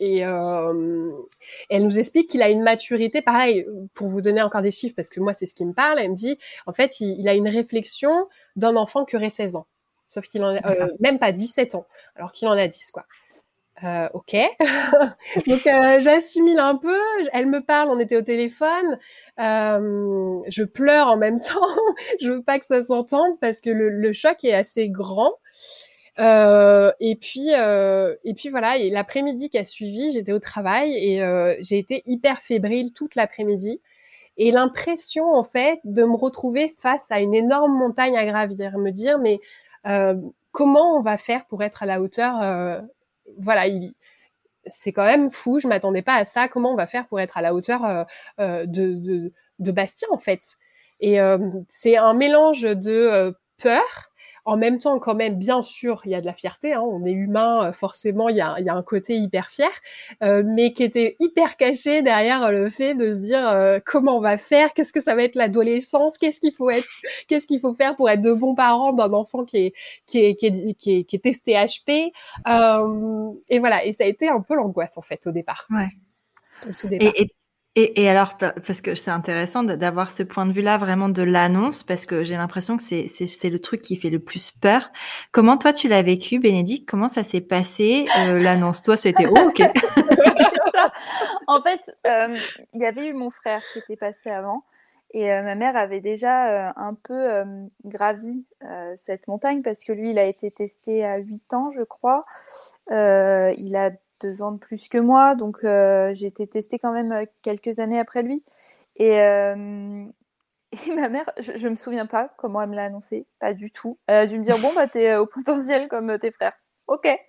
et euh, elle nous explique qu'il a une maturité, pareil, pour vous donner encore des chiffres, parce que moi, c'est ce qui me parle, elle me dit, en fait, il, il a une réflexion d'un enfant qui aurait seize ans. Sauf qu'il en a, euh, même pas dix-sept ans, alors qu'il en a dix, quoi. Euh, ok. Donc, euh, j'assimile un peu, elle me parle, on était au téléphone, euh, je pleure en même temps, je veux pas que ça s'entende parce que le, le choc est assez grand. Euh, et puis, euh, et puis voilà, et l'après-midi qui a suivi, j'étais au travail et euh, j'ai été hyper fébrile toute l'après-midi. Et l'impression, en fait, de me retrouver face à une énorme montagne à gravir, me dire, mais euh, comment on va faire pour être à la hauteur euh, voilà, il, c'est quand même fou, je m'attendais pas à ça, comment on va faire pour être à la hauteur euh, euh, de, de, de Bastien, en fait. Et euh, c'est un mélange de euh, peur, en même temps, quand même, bien sûr, il y a de la fierté, hein, on est humain, euh, forcément, il y a, il y a un côté hyper fier, euh, mais qui était hyper caché derrière le fait de se dire euh, comment on va faire, qu'est-ce que ça va être l'adolescence, qu'est-ce qu'il faut être, qu'est-ce qu'il faut faire pour être de bons parents d'un enfant qui est qui est qui est qui est, qui est testé H P, euh, et voilà, et ça a été un peu l'angoisse en fait au départ. Ouais. Au tout départ. Et, et... Et, et alors, parce que c'est intéressant d'avoir ce point de vue-là vraiment de l'annonce, parce que j'ai l'impression que c'est, c'est, c'est le truc qui fait le plus peur. Comment toi, tu l'as vécu, Bénédicte? Comment ça s'est passé, euh, l'annonce? Toi, c'était oh, ok. Ça. En fait, il euh, y avait eu mon frère qui était passé avant. Et euh, ma mère avait déjà euh, un peu euh, gravi euh, cette montagne parce que lui, il a été testé à huit ans, je crois. Euh, il a deux ans de plus que moi, donc euh, j'ai été testée quand même quelques années après lui. Et, euh, et ma mère, je, je me souviens pas comment elle me l'a annoncé, pas du tout. Elle a dû me dire bon bah t'es au potentiel comme tes frères. Ok. Et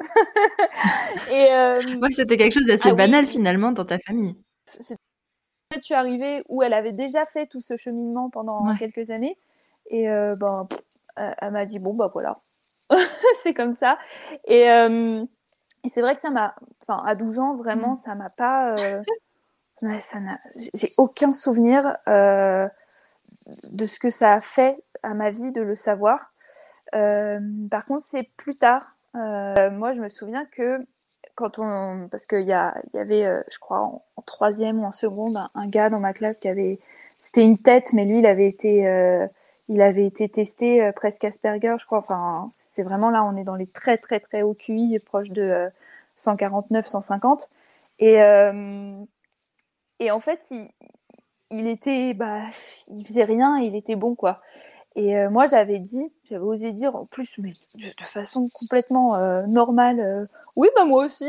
euh, ouais, c'était quelque chose d'assez ah, banal oui. Finalement dans ta famille. C'est... Je suis arrivée où elle avait déjà fait tout ce cheminement pendant ouais. quelques années, et euh, ben elle, elle m'a dit bon bah voilà, c'est comme ça. Et euh, Et c'est vrai que ça m'a, enfin, à douze ans, vraiment, mmh. ça m'a pas, euh, ça n'a, j'ai aucun souvenir euh, de ce que ça a fait à ma vie de le savoir. Euh, par contre, c'est plus tard. Euh, moi, je me souviens que quand on, parce qu'il y a, il y avait, euh, je crois, en, en troisième ou en seconde, un, un gars dans ma classe qui avait, c'était une tête, mais lui, il avait été, euh, il avait été testé euh, presque Asperger, je crois. Enfin, c'est vraiment là, on est dans les très très très hauts Q I, proche de euh, cent quarante-neuf, cent cinquante. Et euh, et en fait, il, il était, bah, il faisait rien, il était bon quoi. Et euh, moi, j'avais dit, j'avais osé dire en plus, mais de, de façon complètement euh, normale, euh, oui, bah moi aussi.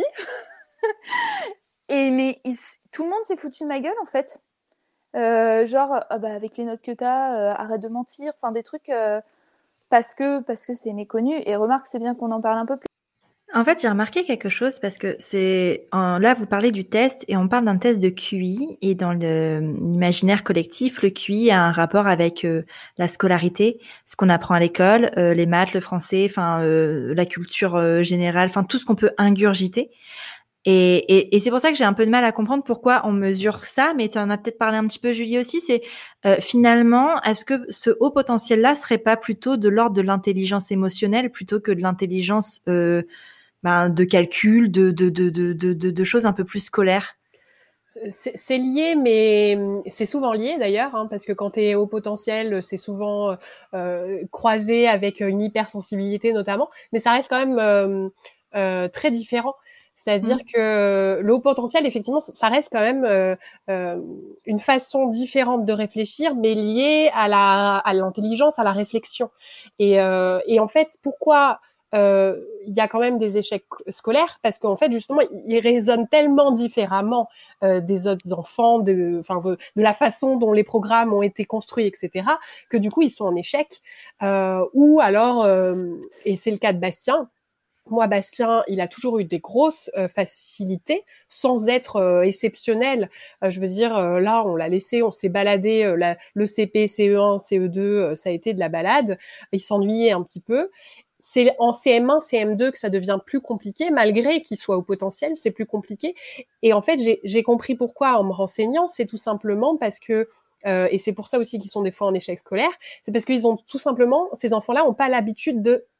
Et mais il, tout le monde s'est foutu de ma gueule en fait. Euh, genre, ah bah, avec les notes que t'as, euh, arrête de mentir, enfin des trucs euh, parce que parce que c'est méconnu. Et remarque, c'est bien qu'on en parle un peu plus. En fait, j'ai remarqué quelque chose parce que c'est en, là vous parlez du test et on parle d'un test de Q I et dans le, l'imaginaire collectif, le Q I a un rapport avec euh, la scolarité, ce qu'on apprend à l'école, euh, les maths, le français, enfin euh, la culture euh, générale, enfin tout ce qu'on peut ingurgiter. Et, et, et c'est pour ça que j'ai un peu de mal à comprendre pourquoi on mesure ça, mais tu en as peut-être parlé un petit peu, Julie, aussi, c'est euh, finalement, est-ce que ce haut potentiel-là serait pas plutôt de l'ordre de l'intelligence émotionnelle plutôt que de l'intelligence euh, ben, de calcul, de, de, de, de, de, de choses un peu plus scolaires? C'est, c'est lié, mais c'est souvent lié d'ailleurs, hein, parce que quand tu es haut potentiel, c'est souvent euh, croisé avec une hypersensibilité notamment, mais ça reste quand même euh, euh, très différent. C'est-à-dire mmh. que le haut potentiel, effectivement, ça reste quand même euh, euh, une façon différente de réfléchir, mais liée à la à l'intelligence, à la réflexion. Et, euh, et en fait, pourquoi euh, il y a quand même des échecs scolaires? Parce qu'en fait, justement, ils raisonnent tellement différemment euh, des autres enfants, de, enfin, de la façon dont les programmes ont été construits, et cetera, que du coup, ils sont en échec. Euh, ou alors, euh, et c'est le cas de Bastien. Moi, Bastien, il a toujours eu des grosses euh, facilités, sans être euh, exceptionnel. Euh, je veux dire, euh, là, on l'a laissé, on s'est baladé, euh, la, le C P, C E un, C E deux, euh, ça a été de la balade. Il s'ennuyait un petit peu. C'est en C M un, C M deux que ça devient plus compliqué, malgré qu'il soit au potentiel, c'est plus compliqué. Et en fait, j'ai, j'ai compris pourquoi en me renseignant, c'est tout simplement parce que Euh, et c'est pour ça aussi qu'ils sont des fois en échec scolaire, c'est parce qu'ils ont tout simplement, ces enfants-là n'ont pas l'habitude de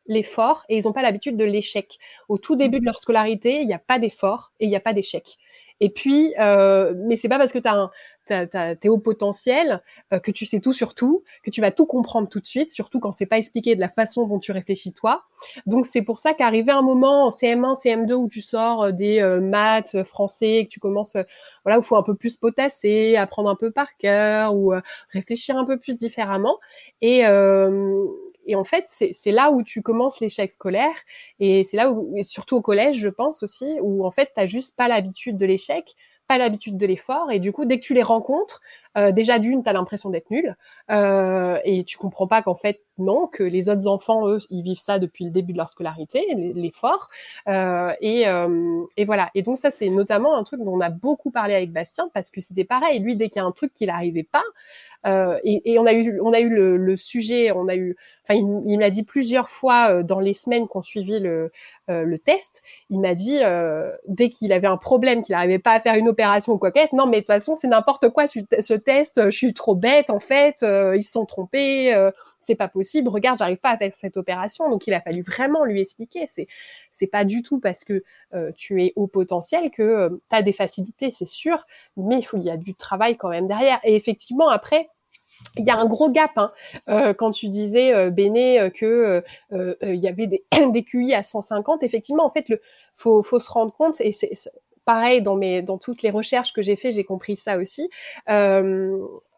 l'effort et ils n'ont pas l'habitude de l'échec. Au tout début de leur scolarité, il n'y a pas d'effort et il n'y a pas d'échec. Et puis, euh, mais c'est pas parce que t'as un, t'as, t'as, t'es haut potentiel, euh, que tu sais tout sur tout, que tu vas tout comprendre tout de suite, surtout quand c'est pas expliqué de la façon dont tu réfléchis toi. Donc c'est pour ça qu'arriver un moment en C M un, C M deux où tu sors des euh, maths, euh, français, et que tu commences, euh, voilà, où il faut un peu plus potasser, apprendre un peu par cœur ou euh, réfléchir un peu plus différemment. Et euh, et en fait, c'est, c'est là où tu commences l'échec scolaire. Et c'est là où, et surtout au collège, je pense aussi, où en fait, t'as juste pas l'habitude de l'échec, pas l'habitude de l'effort. Et du coup, dès que tu les rencontres, euh, déjà d'une, t'as l'impression d'être nul. Euh, et tu comprends pas qu'en fait, non, que les autres enfants, eux, ils vivent ça depuis le début de leur scolarité, l'effort. Euh, et, euh, et voilà. Et donc ça, c'est notamment un truc dont on a beaucoup parlé avec Bastien, parce que c'était pareil. Lui, dès qu'il y a un truc qu'il n'arrivait pas, Euh, et, et on a eu, on a eu le, le sujet, on a eu, enfin, il, il m'a dit plusieurs fois euh, dans les semaines qu'on suivit le, euh, le test, il m'a dit euh, dès qu'il avait un problème, qu'il n'arrivait pas à faire une opération ou quoi qu'est-ce, non mais de toute façon c'est n'importe quoi ce, ce test, je suis trop bête en fait, euh, ils se sont trompés, euh, c'est pas possible, regarde j'arrive pas à faire cette opération, donc il a fallu vraiment lui expliquer, c'est c'est pas du tout parce que euh, tu es au potentiel que euh, tu as des facilités, c'est sûr, mais il faut il y a du travail quand même derrière, et effectivement après il y a un gros gap hein, euh, quand tu disais euh, Béné euh, que euh, euh, il y avait des, des Q I à cent cinquante. Effectivement, en fait, le faut faut se rendre compte et c'est, c'est pareil dans mes dans toutes les recherches que j'ai fait, j'ai compris ça aussi. Euh,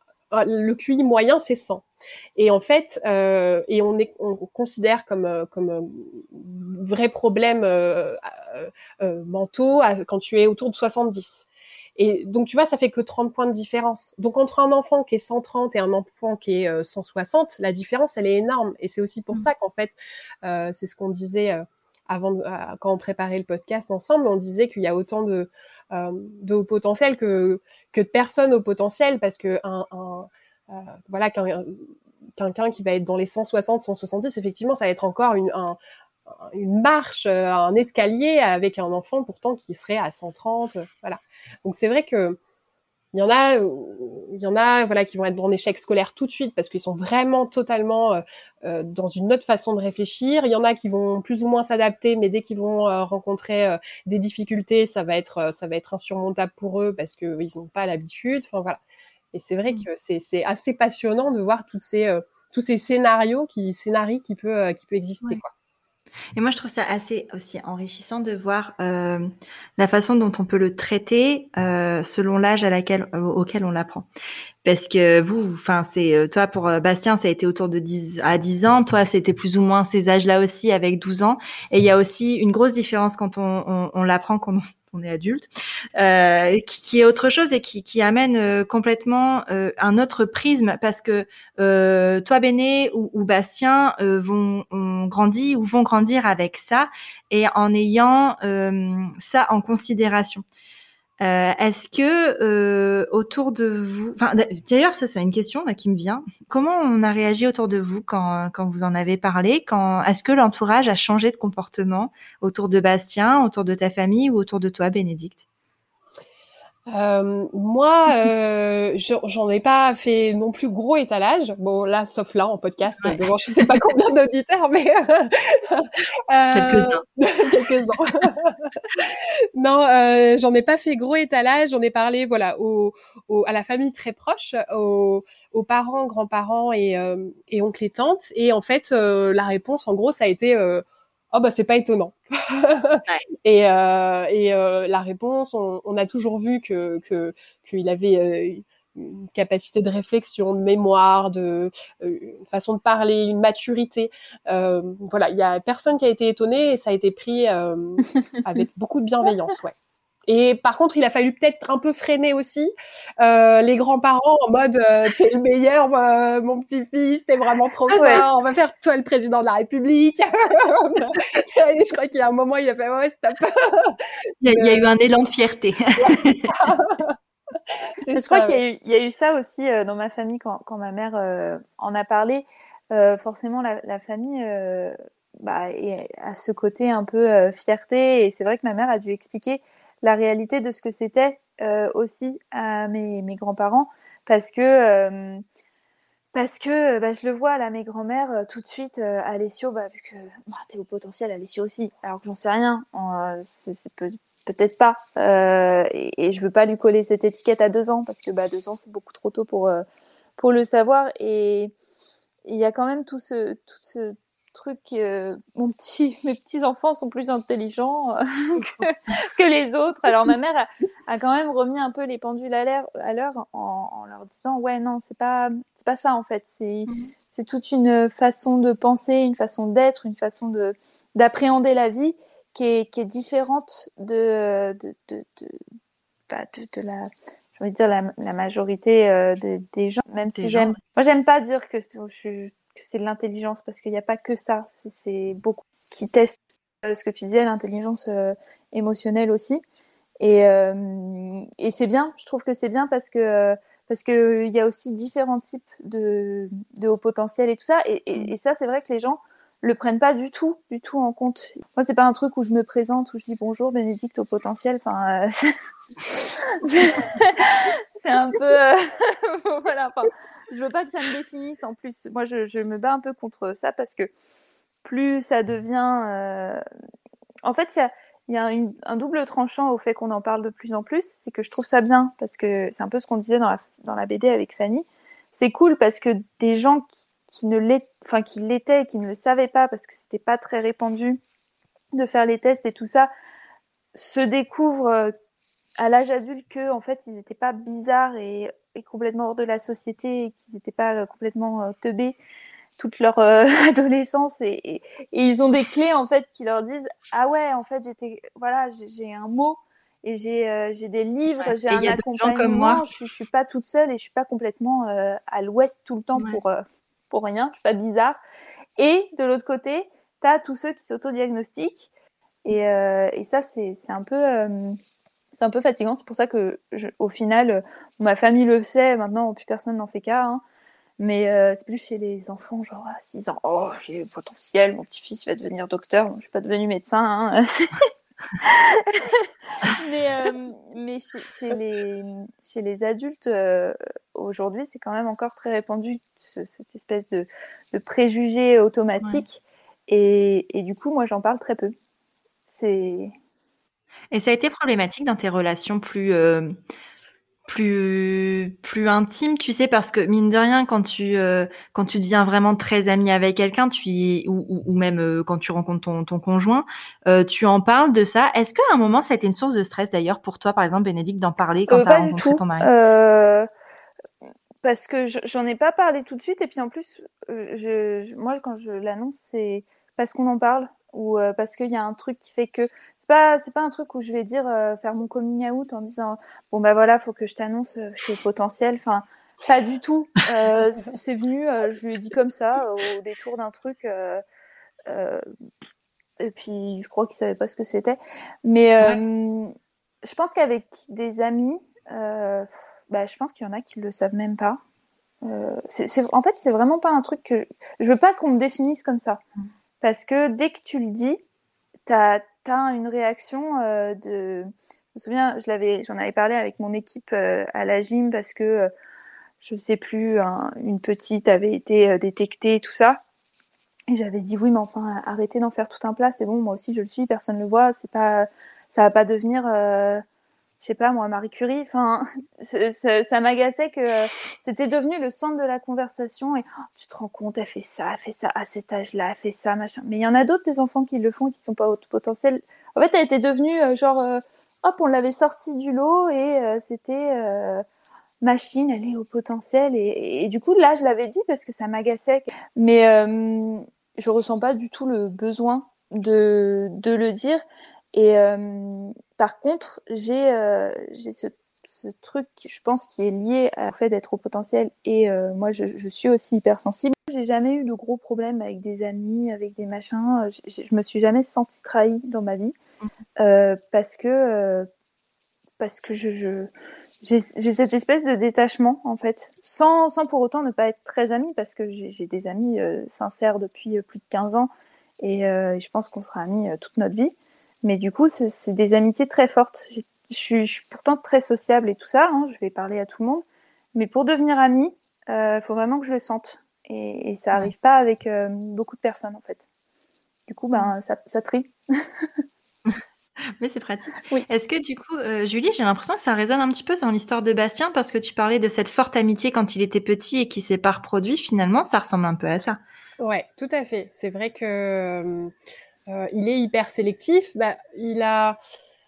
le Q I moyen c'est cent. Et en fait, euh, et on est on considère comme comme euh, vrai problème euh, euh, euh, mentaux à, quand tu es autour de soixante-dix. Et donc, tu vois, ça fait que trente points de différence. Donc, entre un enfant qui est cent trente et un enfant qui est euh, cent soixante, la différence, elle est énorme. Et c'est aussi pour mmh. ça qu'en fait, euh, c'est ce qu'on disait euh, avant, de, euh, quand on préparait le podcast ensemble, on disait qu'il y a autant de, euh, de haut potentiel que, que de personnes au potentiel, parce que un, un, euh, voilà, qu'un, quelqu'un qui va être dans les cent soixante, cent soixante-dix, effectivement, ça va être encore une, un, une marche, un escalier avec un enfant pourtant qui serait à cent trente, voilà. Donc c'est vrai que il y en a, il y en a, voilà, qui vont être dans l'échec scolaire tout de suite parce qu'ils sont vraiment totalement euh, dans une autre façon de réfléchir. Il y en a qui vont plus ou moins s'adapter, mais dès qu'ils vont euh, rencontrer euh, des difficultés, ça va être, ça va être insurmontable pour eux parce que ils n'ont pas l'habitude. Enfin voilà. Et c'est vrai que c'est, c'est assez passionnant de voir tous ces, euh, tous ces scénarios qui, scénarii qui peut, euh, qui peut exister, ouais. quoi. Et moi, je trouve ça assez aussi enrichissant de voir euh, la façon dont on peut le traiter euh, selon l'âge à laquelle, euh, auquel on l'apprend. Parce que vous, enfin, c'est toi pour Bastien, ça a été autour de dix à dix ans. Toi, c'était plus ou moins ces âges-là aussi, avec douze ans. Et il y a aussi une grosse différence quand on, on, on l'apprend quand on, on est adulte, euh, qui, qui est autre chose et qui, qui amène euh, complètement euh, un autre prisme. Parce que euh, toi, Béné ou, ou Bastien euh, vont ont grandi ou vont grandir avec ça et en ayant euh, ça en considération. Euh, est-ce que euh, autour de vous, enfin d'ailleurs ça c'est une question là, qui me vient. Comment on a réagi autour de vous quand quand vous en avez parlé? Quand est-ce que l'entourage a changé de comportement autour de Bastien, autour de ta famille ou autour de toi, Bénédicte? Euh, moi, euh, j'en ai pas fait non plus gros étalage. Bon, là, sauf là, en podcast, ouais. devant je sais pas combien d'auditeurs, mais euh, quelques-uns. quelques-uns. Non, euh, j'en ai pas fait gros étalage. J'en ai parlé, voilà, au, au, à la famille très proche, aux, aux parents, grands-parents et, euh, et oncles et tantes. Et en fait, euh, la réponse, en gros, ça a été euh, oh bah c'est pas étonnant. Ouais. Et, euh, et euh, la réponse, on, on a toujours vu que que qu'il avait euh, une capacité de réflexion, de mémoire, de euh, une façon de parler, une maturité. Euh, voilà, il y a personne qui a été étonné et ça a été pris euh, avec beaucoup de bienveillance, ouais. Et par contre, il a fallu peut-être un peu freiner aussi euh, les grands-parents en mode euh, t'es le meilleur, euh, mon petit-fils, t'es vraiment trop fort, ouais. On va faire toi le président de la République. Et je crois qu'il y a un moment, il a fait ouais, stop. Il y a, il y a eu un élan de fierté. je ça, crois ouais. qu'il y a, eu, il y a eu ça aussi euh, dans ma famille quand, quand ma mère euh, en a parlé. Euh, forcément, la, la famille euh, bah, est à ce côté un peu euh, fierté. Et c'est vrai que ma mère a dû expliquer la réalité de ce que c'était euh, aussi à mes, mes grands-parents parce que euh, Parce que bah, je le vois, là, mes grands-mères, euh, tout de suite, euh, Alessio, bah, vu que bah, t'es au potentiel, Alessio aussi, alors que j'en sais rien, euh, c'est, c'est peut, peut-être pas. Euh, et, et je veux pas lui coller cette étiquette à deux ans, parce que bah, deux ans, c'est beaucoup trop tôt pour, euh, pour le savoir. Et il y a quand même tout ce, tout ce truc, euh, mon petit, mes petits-enfants sont plus intelligents euh, que, que les autres. Alors ma mère a, a quand même remis un peu les pendules à l'heure, à l'heure en, en leur disant ouais non c'est pas c'est pas ça en fait, c'est Mhm. c'est toute une façon de penser, une façon d'être, une façon de d'appréhender la vie qui est qui est différente de de de de, bah, de, de la j'ai envie de dire la, la majorité euh, de, des gens, même Des si gens, j'aime moi j'aime pas dire que c'est, je, que c'est de l'intelligence parce qu'il n'y a pas que ça, c'est, c'est beaucoup qui testent euh, ce que tu disais, l'intelligence euh, émotionnelle aussi. Et, euh, et c'est bien, je trouve que c'est bien parce que euh, parce que il y a aussi différents types de, de haut potentiel et tout ça. Et, et, et ça, c'est vrai que les gens le prennent pas du tout, du tout en compte. Moi, c'est pas un truc où je me présente, où je dis bonjour Bénédicte au potentiel. Enfin, euh, c'est, c'est un peu, euh, voilà. Enfin, je veux pas que ça me définisse. En plus, moi, je, je me bats un peu contre ça parce que plus ça devient, euh... en fait, il y a il y a une, un double tranchant au fait qu'on en parle de plus en plus, c'est que je trouve ça bien, parce que c'est un peu ce qu'on disait dans la, dans la B D avec Fanny. C'est cool parce que des gens qui, qui ne l'étaient, enfin, qui l'étaient, qui ne le savaient pas, parce que c'était pas très répandu de faire les tests et tout ça, se découvrent à l'âge adulte que, en fait, ils n'étaient pas bizarres et, et complètement hors de la société, et qu'ils n'étaient pas complètement euh, teubés toute leur euh, adolescence et, et, et ils ont des clés en fait qui leur disent ah ouais en fait j'étais voilà j'ai, j'ai un mot et j'ai euh, j'ai des livres, ouais. j'ai Et il un y a d'autres gens comme moi. accompagnement, je, je suis pas toute seule et je suis pas complètement euh, à l'ouest tout le temps Ouais. pour euh, pour rien, je suis pas bizarre. Et de l'autre côté t'as tous ceux qui s'autodiagnostiquent et euh, et ça c'est c'est un peu euh, c'est un peu fatigant, c'est pour ça que je, au final euh, ma famille le sait maintenant, plus personne n'en fait cas hein. Mais euh, c'est plus chez les enfants, genre à six ans. Oh, j'ai le potentiel, mon petit-fils va devenir docteur. Je suis pas devenue médecin. Hein. mais euh, mais chez, chez, les, chez les adultes, euh, aujourd'hui, c'est quand même encore très répandu, ce, cette espèce de, de préjugé Ouais. automatique. Et, et du coup, moi, j'en parle très peu. C'est... Et ça a été problématique dans tes relations plus... Euh... plus plus intime, tu sais, parce que mine de rien, quand tu euh, quand tu deviens vraiment très ami avec quelqu'un, tu y, ou, ou, ou même euh, quand tu rencontres ton ton conjoint, euh, tu en parles de ça. Est-ce qu'à un moment ça a été une source de stress d'ailleurs pour toi, par exemple, Bénédicte, d'en parler quand Euh, tu as pas du rencontré tout. ton mari? Euh, parce que je, j'en ai pas parlé tout de suite. Et puis en plus, euh, je, je- moi, quand je l'annonce, c'est parce qu'on en parle ou euh, parce qu'il y a un truc qui fait que c'est pas c'est pas un truc où je vais dire euh, faire mon coming out en disant bon bah voilà faut que je t'annonce euh, je suis au potentiel, enfin pas du tout. Euh, c- c'est venu, euh, je lui ai dit comme ça au détour d'un truc euh, euh, et puis je crois qu'il savait pas ce que c'était, mais Ouais. euh, je pense qu'avec des amis euh, bah je pense qu'il y en a qui le savent même pas. Euh, c'est, c'est en fait c'est vraiment pas un truc que je veux pas qu'on me définisse comme ça parce que dès que tu le dis t'as t'as une réaction euh, de. Je me souviens, je l'avais, j'en avais parlé avec mon équipe euh, à la gym parce que euh, je sais plus, un, une petite avait été euh, détectée et tout ça. Et j'avais dit oui, mais enfin arrêtez d'en faire tout un plat, c'est bon, moi aussi je le suis, personne le voit, c'est pas, ça va pas devenir, euh, je sais pas moi, Marie Curie. Enfin, ça, ça, ça m'agaçait que euh, c'était devenu le centre de la conversation et oh, tu te rends compte, elle fait ça, elle fait ça à cet âge-là, elle fait ça, machin. Mais il y en a d'autres des enfants qui le font, qui sont pas au potentiel. En fait, elle était devenue euh, genre, euh, hop, on l'avait sortie du lot et euh, c'était euh, machine, elle est au potentiel et, et, et du coup là, je l'avais dit parce que ça m'agaçait. Mais euh, je ressens pas du tout le besoin de de le dire. Et euh, par contre, j'ai euh, j'ai ce, ce truc, je pense, qui est lié au fait d'être au potentiel. Et euh, moi, je, je suis aussi hypersensible. J'ai jamais eu de gros problèmes avec des amis, avec des machins. Je, je me suis jamais sentie trahie dans ma vie euh, parce que euh, parce que je, je j'ai, j'ai cette espèce de détachement en fait, sans sans pour autant ne pas être très amie parce que j'ai, j'ai des amis euh, sincères depuis euh, plus de quinze ans et euh, je pense qu'on sera amis euh, toute notre vie. Mais du coup, c'est, c'est des amitiés très fortes. Je suis, je suis pourtant très sociable et tout ça, hein, je vais parler à tout le monde. Mais pour devenir amie, Il faut vraiment que je le sente. Et, et ça n'arrive ouais. pas avec euh, beaucoup de personnes, en fait. Du coup, ben, ça, ça trie. Mais c'est pratique. Oui. Est-ce que du coup, euh, Julie, j'ai l'impression que ça résonne un petit peu dans l'histoire de Bastien parce que tu parlais de cette forte amitié quand il était petit et qui s'est pas reproduit. Finalement, ça ressemble un peu à ça. Ouais, tout à fait. C'est vrai que euh, il est hyper sélectif. Bah, il a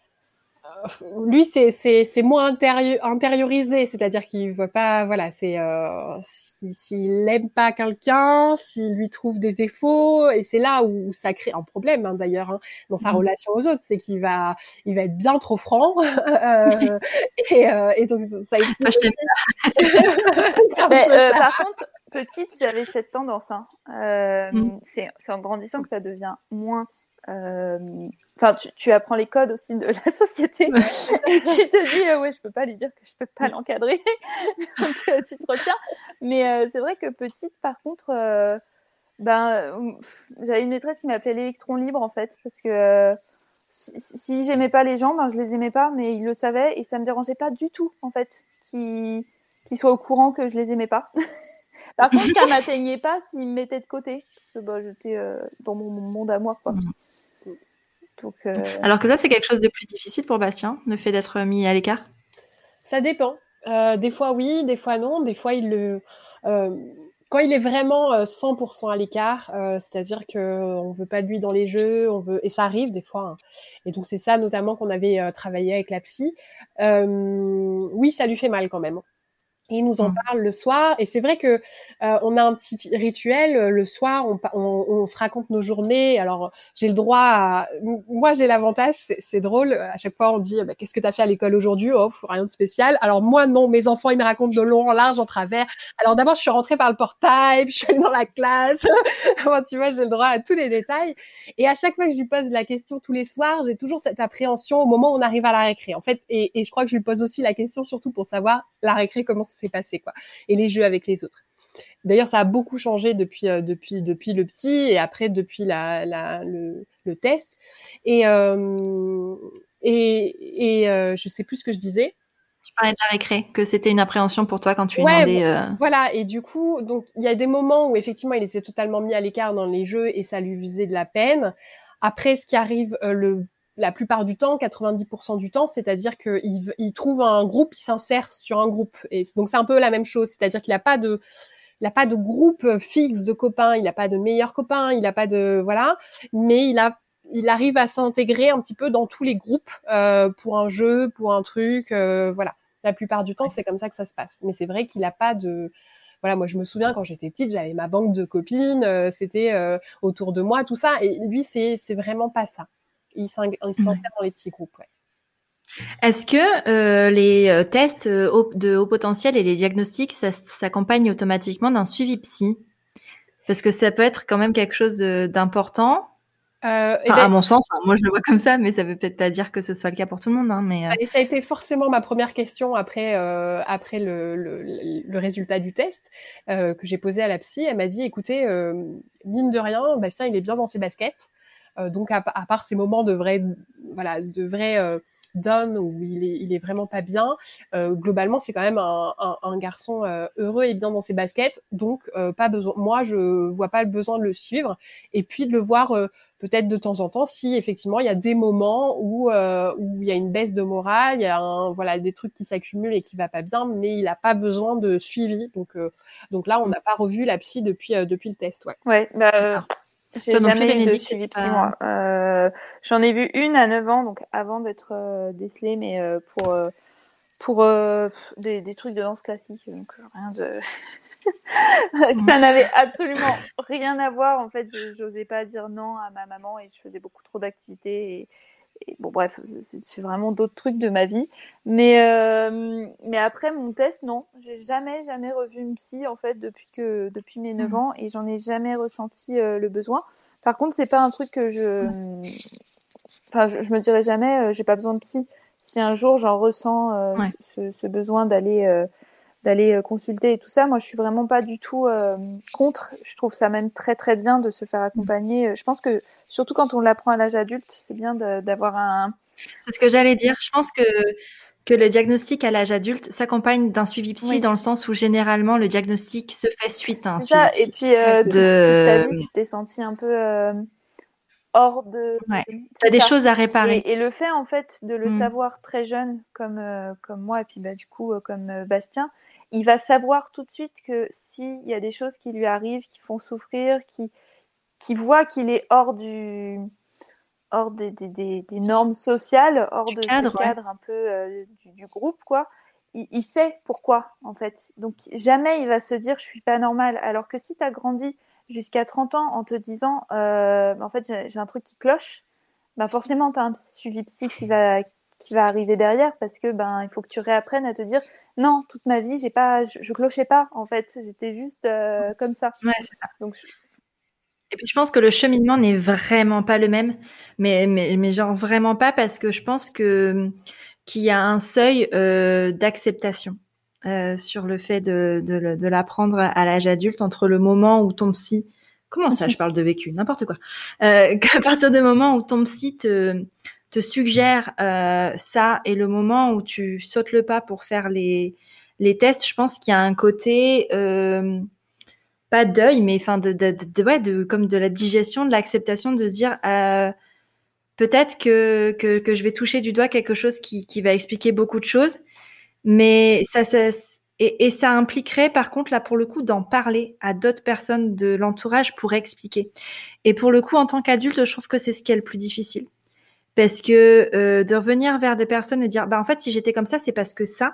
lui, c'est c'est c'est moins intérieur, intériorisé, c'est-à-dire qu'il veut pas, voilà, c'est euh, s'il, s'il aime pas quelqu'un, s'il lui trouve des défauts, et c'est là où ça crée un problème hein, d'ailleurs hein, dans sa mmh. relation aux autres, c'est qu'il va il va être bien trop franc euh, et, euh, et donc ça explique aussi. Mais, euh, par contre, petite, j'avais cette tendance. Hein. Euh, mmh. C'est c'est en grandissant que ça devient moins. Euh, Enfin, tu, tu apprends les codes aussi de la société et tu te dis euh, ouais, je peux pas lui dire que je peux pas l'encadrer, donc euh, tu te retiens. Mais euh, c'est vrai que petite, par contre, euh, ben j'avais une maîtresse qui m'appelait l'électron libre en fait, parce que euh, si, si j'aimais pas les gens, ben je les aimais pas, mais ils le savaient et ça me dérangeait pas du tout en fait qu'ils qu'ils soient au courant que je les aimais pas. Par contre, ça m'atteignait pas s'ils me mettaient de côté, parce que bah j'étais euh, dans mon monde à moi quoi. Mmh. Donc, euh... Alors que ça, c'est quelque chose de plus difficile pour Bastien, le fait d'être mis à l'écart. Ça dépend. Euh, des fois oui, des fois non. Des fois, il le... Euh, quand il est vraiment cent pour cent à l'écart, euh, c'est-à-dire qu'on ne veut pas de lui dans les jeux, on veut... et ça arrive des fois. Hein. Et donc, c'est ça notamment qu'on avait euh, travaillé avec la psy. Euh, oui, ça lui fait mal quand même. Il nous en parle le soir et c'est vrai que euh, on a un petit rituel le soir, on, on, on se raconte nos journées. Alors j'ai le droit à, moi j'ai l'avantage, c'est, c'est drôle. À chaque fois on dit bah, qu'est-ce que t'as fait à l'école aujourd'hui? Oh rien de spécial. Alors moi non, mes enfants ils me racontent de long en large en travers. Alors d'abord je suis rentrée par le portail, puis je suis allée dans la classe. Bon, tu vois j'ai le droit à tous les détails. Et à chaque fois que je lui pose la question tous les soirs, j'ai toujours cette appréhension au moment où on arrive à la récré. En fait et, et je crois que je lui pose aussi la question surtout pour savoir la récré comment s'est passé quoi et les jeux avec les autres. D'ailleurs ça a beaucoup changé depuis euh, depuis depuis le psy et après depuis la, la le, le test et euh, et et euh, je sais plus ce que je disais. Tu parlais de la récré, que c'était une appréhension pour toi quand tu lui ouais, demandais. Euh... Voilà et du coup donc il y a des moments où effectivement il était totalement mis à l'écart dans les jeux et ça lui faisait de la peine. Après ce qui arrive euh, le la plupart du temps, quatre-vingt-dix pour cent du temps, c'est-à-dire qu'il il trouve un groupe, il s'insère sur un groupe. Et donc, c'est un peu la même chose. C'est-à-dire qu'il n'a pas de, il a pas de groupe fixe de copains, il n'a pas de meilleurs copains, il n'a pas de, voilà. Mais il a, il arrive à s'intégrer un petit peu dans tous les groupes, euh, pour un jeu, pour un truc, euh, voilà. La plupart du temps, c'est comme ça que ça se passe. Mais c'est vrai qu'il n'a pas de, voilà, moi, je me souviens quand j'étais petite, j'avais ma banque de copines, euh, c'était, euh, autour de moi, tout ça. Et lui, c'est, c'est vraiment pas ça. Il s'insère ouais. dans les petits groupes. Ouais. Est-ce que euh, les tests de haut potentiel et les diagnostics, ça s'accompagne automatiquement d'un suivi psy? Parce que ça peut être quand même quelque chose d'important. Euh, enfin, ben, à mon sens, hein, moi je le vois comme ça, mais ça veut peut-être pas dire que ce soit le cas pour tout le monde. Hein, mais, euh... et ça a été forcément ma première question après, euh, après le, le, le résultat du test euh, que j'ai posé à la psy. Elle m'a dit, écoutez, euh, mine de rien, Bastien, il est bien dans ses baskets. Euh, donc à, à part ces moments de vrai, voilà, de vrai euh, down où il est, il est vraiment pas bien, euh, globalement c'est quand même un, un, un garçon euh, heureux et bien dans ses baskets. Donc euh, pas besoin. Moi je vois pas le besoin de le suivre et puis de le voir euh, peut-être de temps en temps si effectivement il y a des moments où euh, où il y a une baisse de morale, il y a un, voilà des trucs qui s'accumulent et qui va pas bien, mais il a pas besoin de suivi. Donc euh, donc là on n'a pas revu la psy depuis euh, depuis le test. Ouais. Ouais. Bah, euh... J'ai Toi jamais plus, eu de suivi psy, moi. Euh, j'en ai vu une à neuf ans, donc avant d'être euh, décelée, mais euh, pour euh, pour euh, des, des trucs de danse classique, donc rien de... ça n'avait absolument rien à voir. En fait, j'osais pas dire non à ma maman et je faisais beaucoup trop d'activités. Et, et bon, bref, c'est vraiment d'autres trucs de ma vie. Mais euh, mais après mon test, non, j'ai jamais jamais revu une psy en fait depuis que depuis mes neuf ans et j'en ai jamais ressenti euh, le besoin. Par contre, c'est pas un truc que je, enfin, je, je me dirais jamais, euh, j'ai pas besoin de psy. Si un jour j'en ressens euh, ouais. ce, ce besoin d'aller euh, d'aller consulter et tout ça, moi je suis vraiment pas du tout euh, contre. Je trouve ça même très très bien de se faire accompagner. Je pense que surtout quand on l'apprend à l'âge adulte, c'est bien de, d'avoir un... C'est ce que j'allais dire. Je pense que que le diagnostic à l'âge adulte s'accompagne d'un suivi psy Oui. dans le sens où généralement le diagnostic se fait suite à un C'est suivi ça. psy. Et puis, euh, Ouais, toute, c'est De... toute ta vie, tu t'es senti un peu euh, hors de. Ouais. C'est T'as des ça. choses à réparer. Et, et le fait, en fait, de le Mm. savoir très jeune, comme, euh, comme moi, et puis bah, du coup, euh, comme euh, Bastien, il va savoir tout de suite que s'il y a des choses qui lui arrivent, qui font souffrir, qui, qui voit qu'il est hors du hors des, des, des, des normes sociales, hors Du de cadre, ce cadre ouais. un peu euh, du, du groupe, quoi. Il, il sait pourquoi, en fait. Donc, jamais il va se dire « je suis pas normal ». Alors que si tu as grandi jusqu'à trente ans en te disant euh, « en fait, j'ai, j'ai un truc qui cloche », ben forcément, tu as un suivi psy qui va, qui va arriver derrière parce que ben il faut que tu réapprennes à te dire « non, toute ma vie, j'ai pas, je, je clochais pas, en fait. J'étais juste euh, comme ça ouais, c'est ça. ». Donc, je... Et puis je pense que le cheminement n'est vraiment pas le même, mais mais mais genre vraiment pas parce que je pense que qu'il y a un seuil euh, d'acceptation euh, sur le fait de de, de l'apprendre à l'âge adulte entre le moment où ton psy, comment ça, je parle de vécu, n'importe quoi, euh, qu'à partir du moment où ton psy te te suggère euh, ça et le moment où tu sautes le pas pour faire les les tests, je pense qu'il y a un côté euh, pas deuil, mais enfin de, de, de, de, ouais, de comme de la digestion, de l'acceptation, de se dire euh, peut-être que, que que je vais toucher du doigt quelque chose qui qui va expliquer beaucoup de choses, mais ça, ça et, et ça impliquerait par contre là pour le coup d'en parler à d'autres personnes de l'entourage pour expliquer. Et pour le coup en tant qu'adulte, je trouve que c'est ce qui est le plus difficile parce que euh, de revenir vers des personnes et dire bah en fait si j'étais comme ça c'est parce que ça,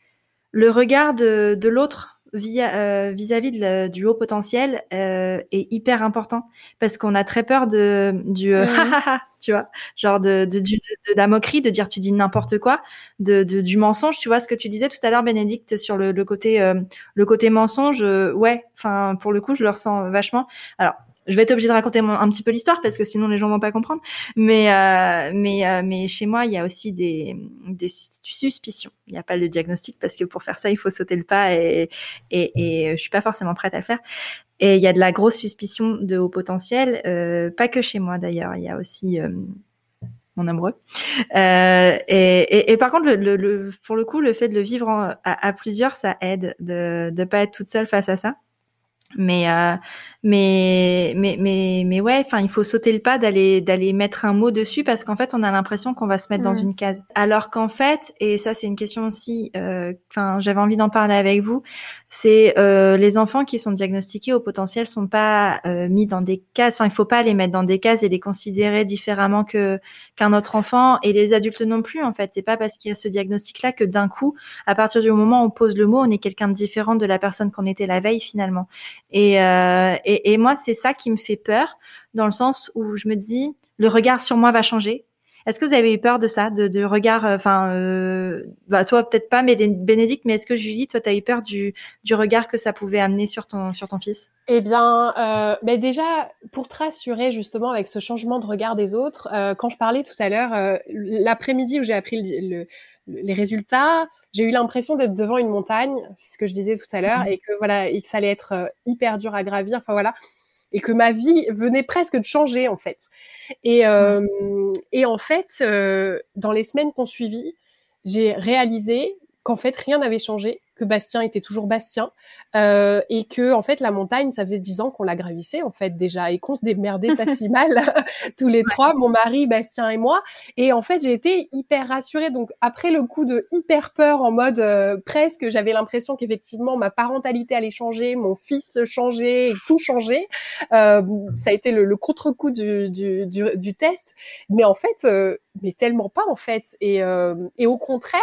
le regard de, de l'autre via, euh, vis-à-vis de la, du haut potentiel euh, est hyper important parce qu'on a très peur de du euh, ha ha ha, tu vois, genre de de, du, de de la moquerie, de dire tu dis n'importe quoi, de, de du mensonge, tu vois ce que tu disais tout à l'heure Bénédicte sur le, le côté euh, le côté mensonge, euh, ouais, enfin pour le coup je le ressens vachement. Alors je vais être obligée de raconter mon, un petit peu l'histoire parce que sinon les gens vont pas comprendre. Mais euh, mais euh, mais chez moi il y a aussi des des suspicions. Il n'y a pas le diagnostic parce que pour faire ça il faut sauter le pas et et, et je suis pas forcément prête à le faire. Et il y a de la grosse suspicion de haut potentiel, euh, pas que chez moi d'ailleurs. Il y a aussi euh, mon amoureux. Euh, et, et, et par contre, le, le, le, pour le coup, le fait de le vivre en, à, à plusieurs, ça aide de de pas être toute seule face à ça. Mais euh, mais mais mais mais ouais, enfin il faut sauter le pas d'aller d'aller mettre un mot dessus parce qu'en fait on a l'impression qu'on va se mettre mmh. dans une case. Alors qu'en fait, et ça c'est une question aussi, enfin euh, j'avais envie d'en parler avec vous, c'est euh, les enfants qui sont diagnostiqués au potentiel sont pas euh, mis dans des cases. Enfin il faut pas les mettre dans des cases et les considérer différemment que qu'un autre enfant et les adultes non plus en fait. C'est pas parce qu'il y a ce diagnostic là que d'un coup, à partir du moment où on pose le mot, on est quelqu'un de différent de la personne qu'on était la veille finalement. Et, euh, et, et moi, c'est ça qui me fait peur, dans le sens où je me dis, le regard sur moi va changer. Est-ce que vous avez eu peur de ça, de, de regard, enfin, euh, bah toi peut-être pas, mais Bénédicte, mais est-ce que Julie, toi, t'as eu peur du, du regard que ça pouvait amener sur ton, sur ton fils? Eh bien, euh, mais déjà, pour te rassurer justement avec ce changement de regard des autres, euh, quand je parlais tout à l'heure, euh, l'après-midi où j'ai appris le, le, les résultats, j'ai eu l'impression d'être devant une montagne, c'est ce que je disais tout à l'heure, mmh. et que voilà, et que ça allait être euh, hyper dur à gravir. Enfin voilà, et que ma vie venait presque de changer en fait. Et euh, mmh. et en fait, euh, dans les semaines qu'on suivit, j'ai réalisé qu'en fait rien n'avait changé, que Bastien était toujours Bastien, euh, et que en fait la montagne, ça faisait dix ans qu'on la gravissait en fait déjà, et qu'on se démerdait pas si mal tous les ouais. trois, mon mari, Bastien et moi. Et en fait j'ai été hyper rassurée. Donc après le coup de hyper peur en mode euh, presque, j'avais l'impression qu'effectivement ma parentalité allait changer, mon fils changeait, et tout changeait. Euh, ça a été le, le contre-coup du, du, du, du test, mais en fait, euh, mais tellement pas en fait. Et, euh, et au contraire.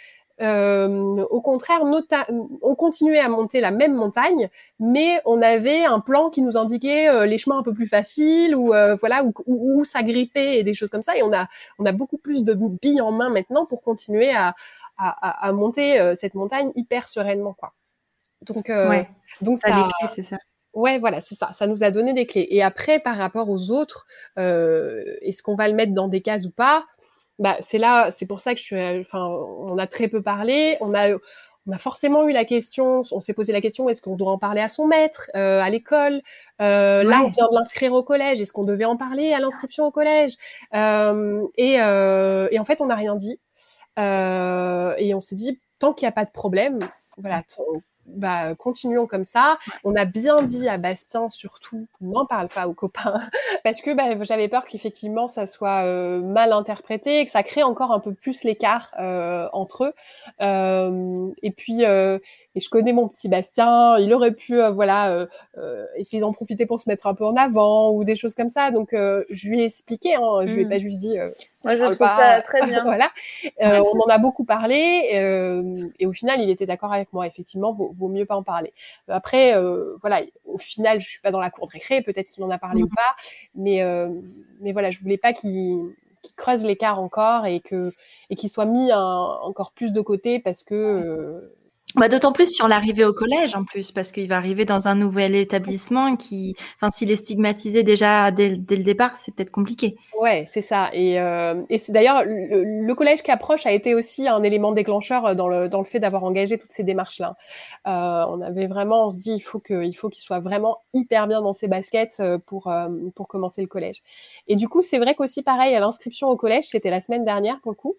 Euh, au contraire, nota- on continuait à monter la même montagne, mais on avait un plan qui nous indiquait euh, les chemins un peu plus faciles, ou euh, voilà, où, où, où s'agripper et des choses comme ça. Et on a, on a beaucoup plus de billes en main maintenant pour continuer à, à, à monter euh, cette montagne hyper sereinement, quoi. Donc, euh, ouais. donc ça, ça. Les clés, c'est ça. Ouais, voilà, c'est ça. Ça nous a donné des clés. Et après, par rapport aux autres, euh, est-ce qu'on va le mettre dans des cases ou pas? Bah, c'est là, c'est pour ça que je suis, enfin, on a très peu parlé. On a, on a forcément eu la question, on s'est posé la question, est-ce qu'on doit en parler à son maître, euh, à l'école? Euh, ouais. Là, on vient de l'inscrire au collège. Est-ce qu'on devait en parler à l'inscription au collège? Euh, et, euh, et en fait, on n'a rien dit. Euh, et on s'est dit, tant qu'il n'y a pas de problème, voilà, t- bah, continuons comme ça. On a bien dit à Bastien, surtout, n'en parle pas aux copains, parce que bah, j'avais peur qu'effectivement ça soit euh, mal interprété et que ça crée encore un peu plus l'écart euh, entre eux. Euh, et puis, euh, et je connais mon petit Bastien, il aurait pu, euh, voilà, euh, euh, essayer d'en profiter pour se mettre un peu en avant ou des choses comme ça. Donc, euh, je lui ai expliqué, hein, je lui ai Mm. pas juste dit. Euh, Moi, je parle trouve pas. ça très bien. Voilà. Euh, on en a beaucoup parlé euh, et au final, il était d'accord avec moi. Effectivement, vaut, vaut mieux pas en parler. Après, euh, voilà, au final, je suis pas dans la cour de récré. Peut-être qu'il en a parlé Mm. ou pas, mais euh, mais voilà, je voulais pas qu'il qu'il creuse l'écart encore et que et qu'il soit mis un, encore plus de côté parce que euh, Bah, d'autant plus sur l'arrivée au collège en plus, parce qu'il va arriver dans un nouvel établissement qui, enfin, s'il est stigmatisé déjà dès, dès le départ, c'est peut-être compliqué. Ouais, c'est ça. Et, euh, et c'est d'ailleurs le, le collège qui approche a été aussi un élément déclencheur dans le dans le fait d'avoir engagé toutes ces démarches-là. Euh, on avait vraiment, on se dit, il faut que, il faut qu'il soit vraiment hyper bien dans ses baskets pour euh, pour commencer le collège. Et du coup, c'est vrai qu'aussi pareil à l'inscription au collège, c'était la semaine dernière pour le coup.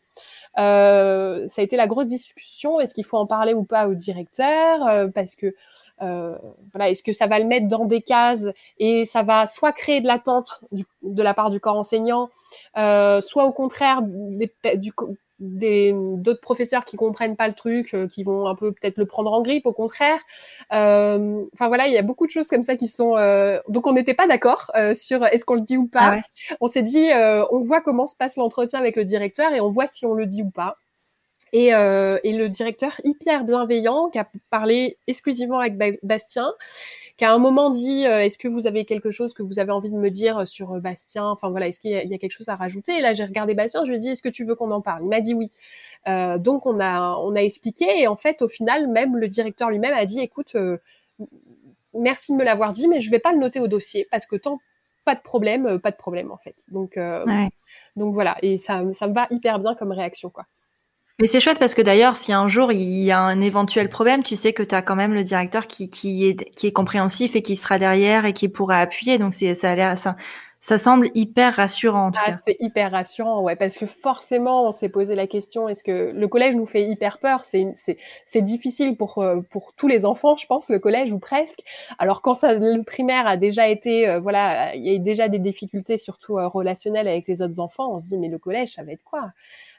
Euh, ça a été la grosse discussion. Est-ce qu'il faut en parler ou pas au directeur euh, parce que euh, voilà, est-ce que ça va le mettre dans des cases et ça va soit créer de l'attente du, de la part du corps enseignant, euh, soit au contraire des, du, des d'autres professeurs qui comprennent pas le truc, euh, qui vont un peu peut-être le prendre en grippe, au contraire. Euh, Enfin voilà, il y a beaucoup de choses comme ça qui sont. Euh... Donc on n'était pas d'accord euh, sur est-ce qu'on le dit ou pas. Ah ouais. On s'est dit, euh, on voit comment se passe l'entretien avec le directeur et on voit si on le dit ou pas. Et, euh, et le directeur hyper bienveillant qui a parlé exclusivement avec Bastien, qui à un moment dit euh, est-ce que vous avez quelque chose que vous avez envie de me dire sur Bastien, enfin voilà, est-ce qu'il y a, il y a quelque chose à rajouter. Et là j'ai regardé Bastien, je lui ai dit est-ce que tu veux qu'on en parle. Il m'a dit oui. Euh, donc on a on a expliqué et en fait au final même le directeur lui-même a dit écoute euh, merci de me l'avoir dit mais je vais pas le noter au dossier parce que tant pas de problème, pas de problème en fait. Donc euh, ouais. Donc voilà, et ça ça me va hyper bien comme réaction quoi. Mais c'est chouette parce que d'ailleurs, si un jour il y a un éventuel problème, tu sais que tu as quand même le directeur qui, qui est, qui est compréhensif et qui sera derrière et qui pourra appuyer. Donc c'est, ça a l'air, ça, ça semble hyper rassurant en tout ah, cas. C'est hyper rassurant, ouais, parce que forcément, on s'est posé la question, est-ce que le collège nous fait hyper peur? C'est, c'est, c'est difficile pour, pour tous les enfants, je pense, le collège ou presque. Alors quand ça, le primaire a déjà été, euh, voilà, il y a déjà des difficultés, surtout euh, relationnelles avec les autres enfants, on se dit, mais le collège, ça va être quoi?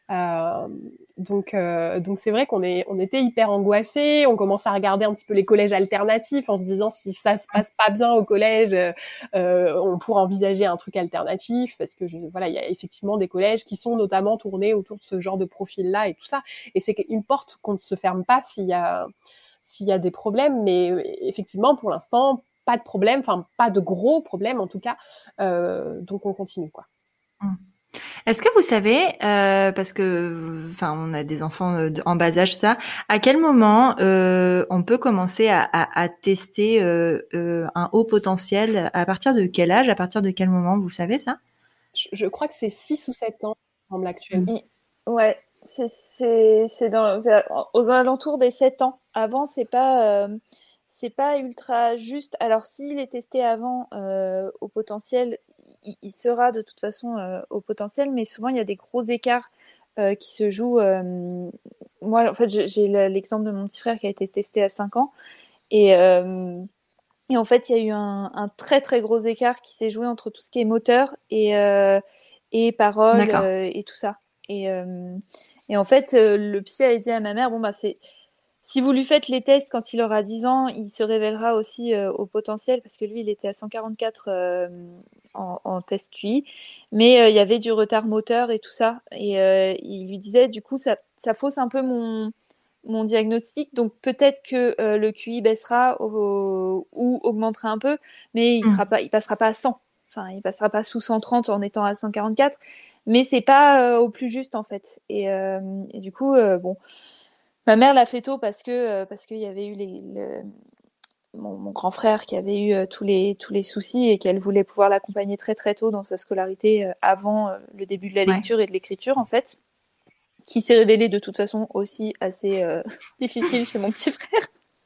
Euh, donc, euh, donc c'est vrai qu'on est, on était hyper angoissés. On commence à regarder un petit peu les collèges alternatifs en se disant si ça se passe pas bien au collège, euh, on pourrait envisager un truc alternatif parce que je, voilà, il y a effectivement des collèges qui sont notamment tournés autour de ce genre de profil-là et tout ça. Et c'est une porte qu'on ne se ferme pas s'il y a, s'il y a des problèmes. Mais effectivement, pour l'instant, pas de problème, enfin pas de gros problèmes en tout cas. Euh, donc on continue quoi. Mmh. Est-ce que vous savez, euh, parce que, enfin, on a des enfants en bas âge, ça, à quel moment euh, on peut commencer à, à, à tester euh, euh, un haut potentiel? À partir de quel âge? À partir de quel moment? Vous savez ça? je, je crois que c'est six ou sept ans, semble actuellement. Ouais, c'est c'est c'est dans aux alentours des sept ans. Avant, c'est pas euh, c'est pas ultra juste. Alors s'il est testé avant euh, au potentiel, il, il sera de toute façon euh, au potentiel, mais souvent il y a des gros écarts euh, qui se jouent. Euh, moi, en fait, j'ai, j'ai l'exemple de mon petit frère qui a été testé à cinq ans et euh, et en fait, il y a eu un, un très très gros écart qui s'est joué entre tout ce qui est moteur et euh, et parole euh, et tout ça. Et, euh, et en fait, euh, le psy a dit à ma mère, bon bah c'est, si vous lui faites les tests quand il aura dix ans, il se révélera aussi euh, au potentiel parce que lui, il était à cent quarante-quatre euh, en, en test Q I, mais euh, il y avait du retard moteur et tout ça. Et euh, il lui disait, du coup, ça, ça fausse un peu mon mon diagnostic, donc peut-être que euh, le Q I baissera au, ou augmentera un peu, mais il sera pas, il passera pas à cent. Enfin, il passera pas sous cent trente en étant à cent quarante-quatre, mais c'est pas euh, au plus juste en fait. Et, euh, et du coup, euh, bon, ma mère l'a fait tôt parce que euh, parce qu'il y avait eu les, le, mon, mon grand frère qui avait eu euh, tous les tous les soucis et qu'elle voulait pouvoir l'accompagner très très tôt dans sa scolarité euh, avant euh, le début de la lecture ouais. et de l'écriture en fait, qui s'est révélé de toute façon aussi assez euh, difficile chez mon petit frère.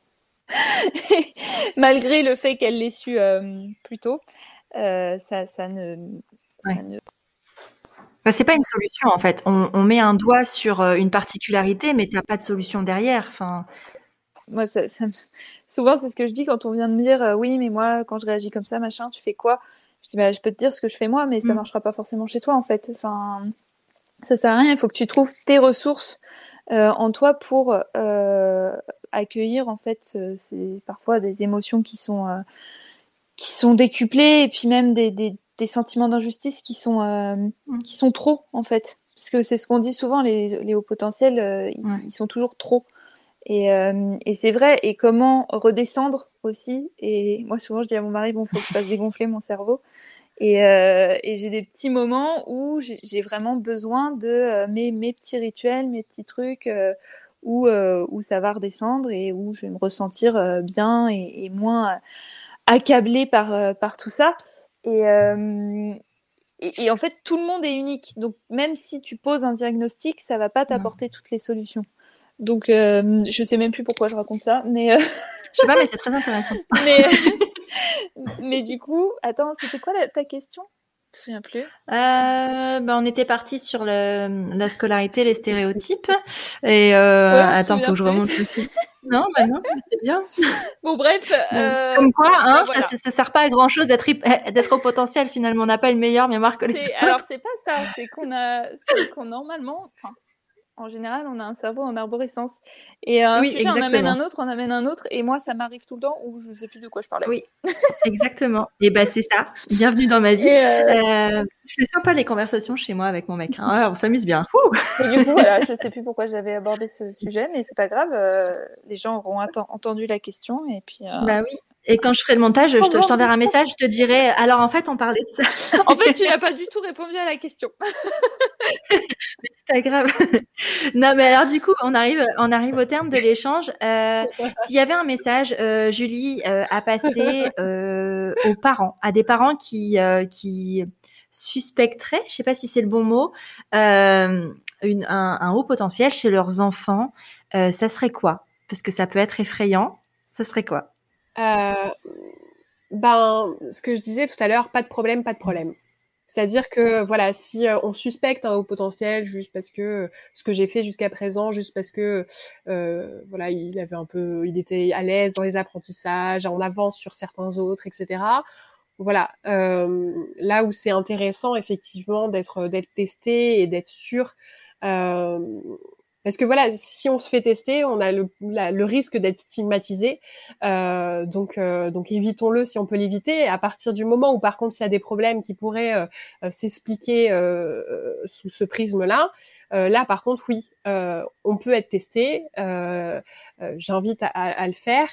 Malgré le fait qu'elle l'ait su euh, plus tôt, euh, ça, ça ne, ouais. ça ne Bah, c'est pas une solution en fait. On, on met un doigt sur euh, une particularité, mais t'as pas de solution derrière. Enfin, Moi, ça, ça me- souvent, c'est ce que je dis quand on vient de me dire euh, oui, mais moi, quand je réagis comme ça, machin, tu fais quoi? Je dis bah, je peux te dire ce que je fais moi, mais ça mm. marchera pas forcément chez toi en fait. Enfin, ça sert à rien. Il faut que tu trouves tes ressources euh, en toi pour euh, accueillir en fait, euh, c'est parfois des émotions qui sont euh, qui sont décuplés et puis même des, des, des sentiments d'injustice qui sont euh, Mm. qui sont trop en fait, parce que c'est ce qu'on dit souvent, les, les hauts potentiels euh, ils, Ouais. ils sont toujours trop et, euh, et c'est vrai. Et comment redescendre aussi, et moi souvent je dis à mon mari bon, faut que je fasse dégonfler mon cerveau et, euh, et j'ai des petits moments où j'ai, j'ai vraiment besoin de euh, mes, mes petits rituels, mes petits trucs euh, où, euh, où ça va redescendre et où je vais me ressentir euh, bien et, et moins accablée par, euh, par tout ça. Et, euh, et, et en fait, tout le monde est unique. Donc, même si tu poses un diagnostic, ça va pas Non. t'apporter toutes les solutions. Donc, euh, je sais même plus pourquoi je raconte ça, mais, euh, Je sais pas, mais c'est très intéressant. mais, mais du coup, attends, c'était quoi la, ta question? Je me souviens plus. Euh, bah, on était parti sur le, la scolarité, les stéréotypes. Et euh, Ouais, on se attends, faut souvient que je plus. remonte le fil. Non, bah non, mais c'est bien. Bon, bref. Bon, Euh, comme quoi, hein, bah, voilà. ça, ça sert pas à grand chose d'être hyp- d'être au potentiel finalement. On n'a pas une meilleure mémoire que les C'est, autres. alors, c'est pas ça. C'est qu'on a, c'est qu'on normalement, enfin, en général, on a un cerveau en arborescence. Et un Oui, sujet en amène exactement. un autre, en amène un autre. Et moi, ça m'arrive tout le temps où je sais plus de quoi je parlais. Oui, exactement. Et ben c'est ça. Bienvenue dans ma vie. Et, euh, Euh, c'est sympa les conversations chez moi avec mon mec. Hein. Ouais, on s'amuse bien. Ouh. et du coup, voilà, je sais plus pourquoi j'avais abordé ce sujet, mais c'est pas grave. euh, les gens auront atten- entendu la question et puis. euh, Bah oui. Et quand je ferai le montage, je, te, je t'enverrai un message, je te dirai. Alors en fait, on parlait de ça. En fait, tu n'as pas du tout répondu à la question. Mais c'est pas grave. Non, mais alors du coup, on arrive, on arrive au terme de l'échange. Euh, s'il y avait un message, euh, Julie, euh, à passer euh, aux parents, à des parents qui euh, qui suspecteraient, je sais pas si c'est le bon mot, euh, une, un, un haut potentiel chez leurs enfants, euh, ça serait quoi? Parce que ça peut être effrayant. Ça serait quoi? Euh, ben, ce que je disais tout à l'heure, pas de problème, pas de problème. C'est-à-dire que voilà, si euh, on suspecte un haut potentiel juste parce que euh, ce que j'ai fait jusqu'à présent, juste parce que euh, voilà, il avait un peu, il était à l'aise dans les apprentissages, en avance sur certains autres, et cetera. Voilà, euh, là où c'est intéressant effectivement d'être d'être testé et d'être sûr. Euh, parce que voilà, si on se fait tester, on a le, la, le risque d'être stigmatisé. Euh, donc, euh, donc évitons-le si on peut l'éviter. Et à partir du moment où, par contre, il y a des problèmes qui pourraient euh, euh, s'expliquer euh, sous ce prisme-là, euh, là, par contre, oui, euh, on peut être testé. Euh, euh, j'invite à, à, à le faire.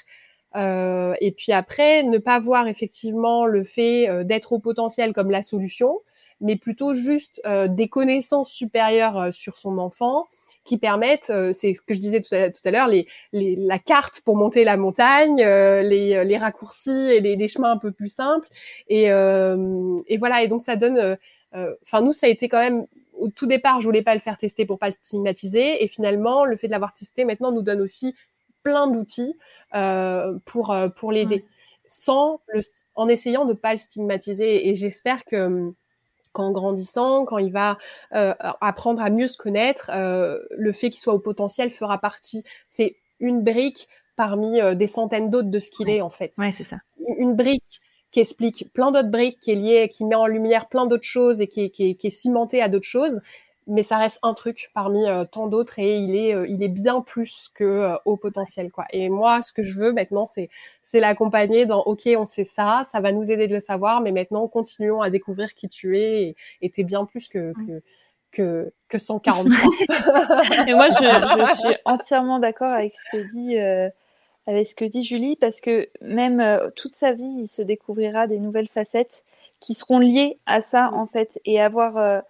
Euh, et puis après, ne pas voir effectivement le fait euh, d'être au potentiel comme la solution, mais plutôt juste euh, des connaissances supérieures euh, sur son enfant qui permettent, euh, c'est ce que je disais tout à, tout à l'heure, les, les, la carte pour monter la montagne, euh, les, les raccourcis et les, les chemins un peu plus simples. Et, euh, et voilà, et donc ça donne... Enfin, euh, nous, ça a été quand même... Au tout départ, je voulais pas le faire tester pour pas le stigmatiser. Et finalement, le fait de l'avoir testé maintenant nous donne aussi plein d'outils euh, pour, euh, pour l'aider, ouais. sans le, en essayant de pas le stigmatiser. Et j'espère que qu'en grandissant, quand il va euh, apprendre à mieux se connaître, euh, le fait qu'il soit au potentiel fera partie. C'est une brique parmi euh, des centaines d'autres de ce qu'il ouais. est en fait. Ouais, c'est ça. Une brique qui explique plein d'autres briques, qui est liée, qui met en lumière plein d'autres choses et qui est, qui est, qui est cimentée à d'autres choses. Mais ça reste un truc parmi euh, tant d'autres et il est euh, il est bien plus que euh, au potentiel quoi. Et moi ce que je veux maintenant c'est c'est l'accompagner dans OK, on sait ça, ça va nous aider de le savoir, mais maintenant continuons à découvrir qui tu es et, et t'es bien plus que que que, que cent quarante-trois. Et moi je je suis entièrement d'accord avec ce que dit euh, avec ce que dit Julie, parce que même euh, toute sa vie il se découvrira des nouvelles facettes qui seront liées à ça en fait, et avoir euh,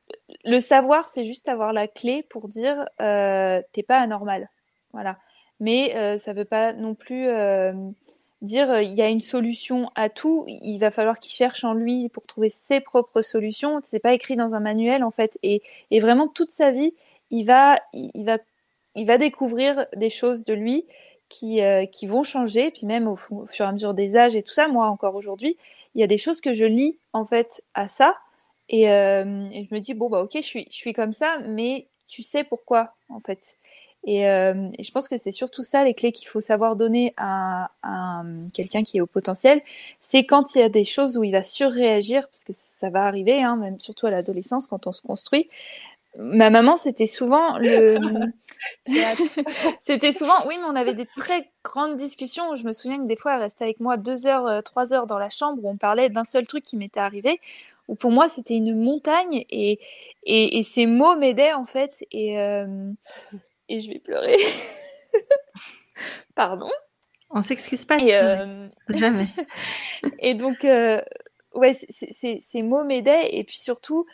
le savoir, c'est juste avoir la clé pour dire euh, t'es pas anormal, voilà. Mais euh, ça veut pas non plus euh, dire il y a une solution à tout. Il va falloir qu'il cherche en lui pour trouver ses propres solutions. C'est pas écrit dans un manuel en fait. Et, et vraiment toute sa vie, il va, il va, il va découvrir des choses de lui qui, euh, qui vont changer. Puis même au, au fur et à mesure des âges et tout ça, moi encore aujourd'hui, il y a des choses que je lis en fait à ça. Et, euh, et je me dis, bon, bah, ok, je suis, je suis comme ça, mais tu sais pourquoi, en fait. Et, euh, et je pense que c'est surtout ça, les clés qu'il faut savoir donner à, à quelqu'un qui est au potentiel. C'est quand il y a des choses où il va surréagir, parce que ça va arriver, hein, même surtout à l'adolescence, quand on se construit. Ma maman, c'était souvent le... c'était souvent, oui, mais on avait des très grandes discussions. Je me souviens que des fois, elle restait avec moi deux heures, euh, trois heures dans la chambre où on parlait d'un seul truc qui m'était arrivé, où pour moi, c'était une montagne et, et, et ces mots m'aidaient, en fait. Et, euh, et je vais pleurer. Pardon. On s'excuse pas de Et, pleurer. euh... Jamais. et donc, euh, ouais, c'est, c'est, ces mots m'aidaient. Et puis surtout,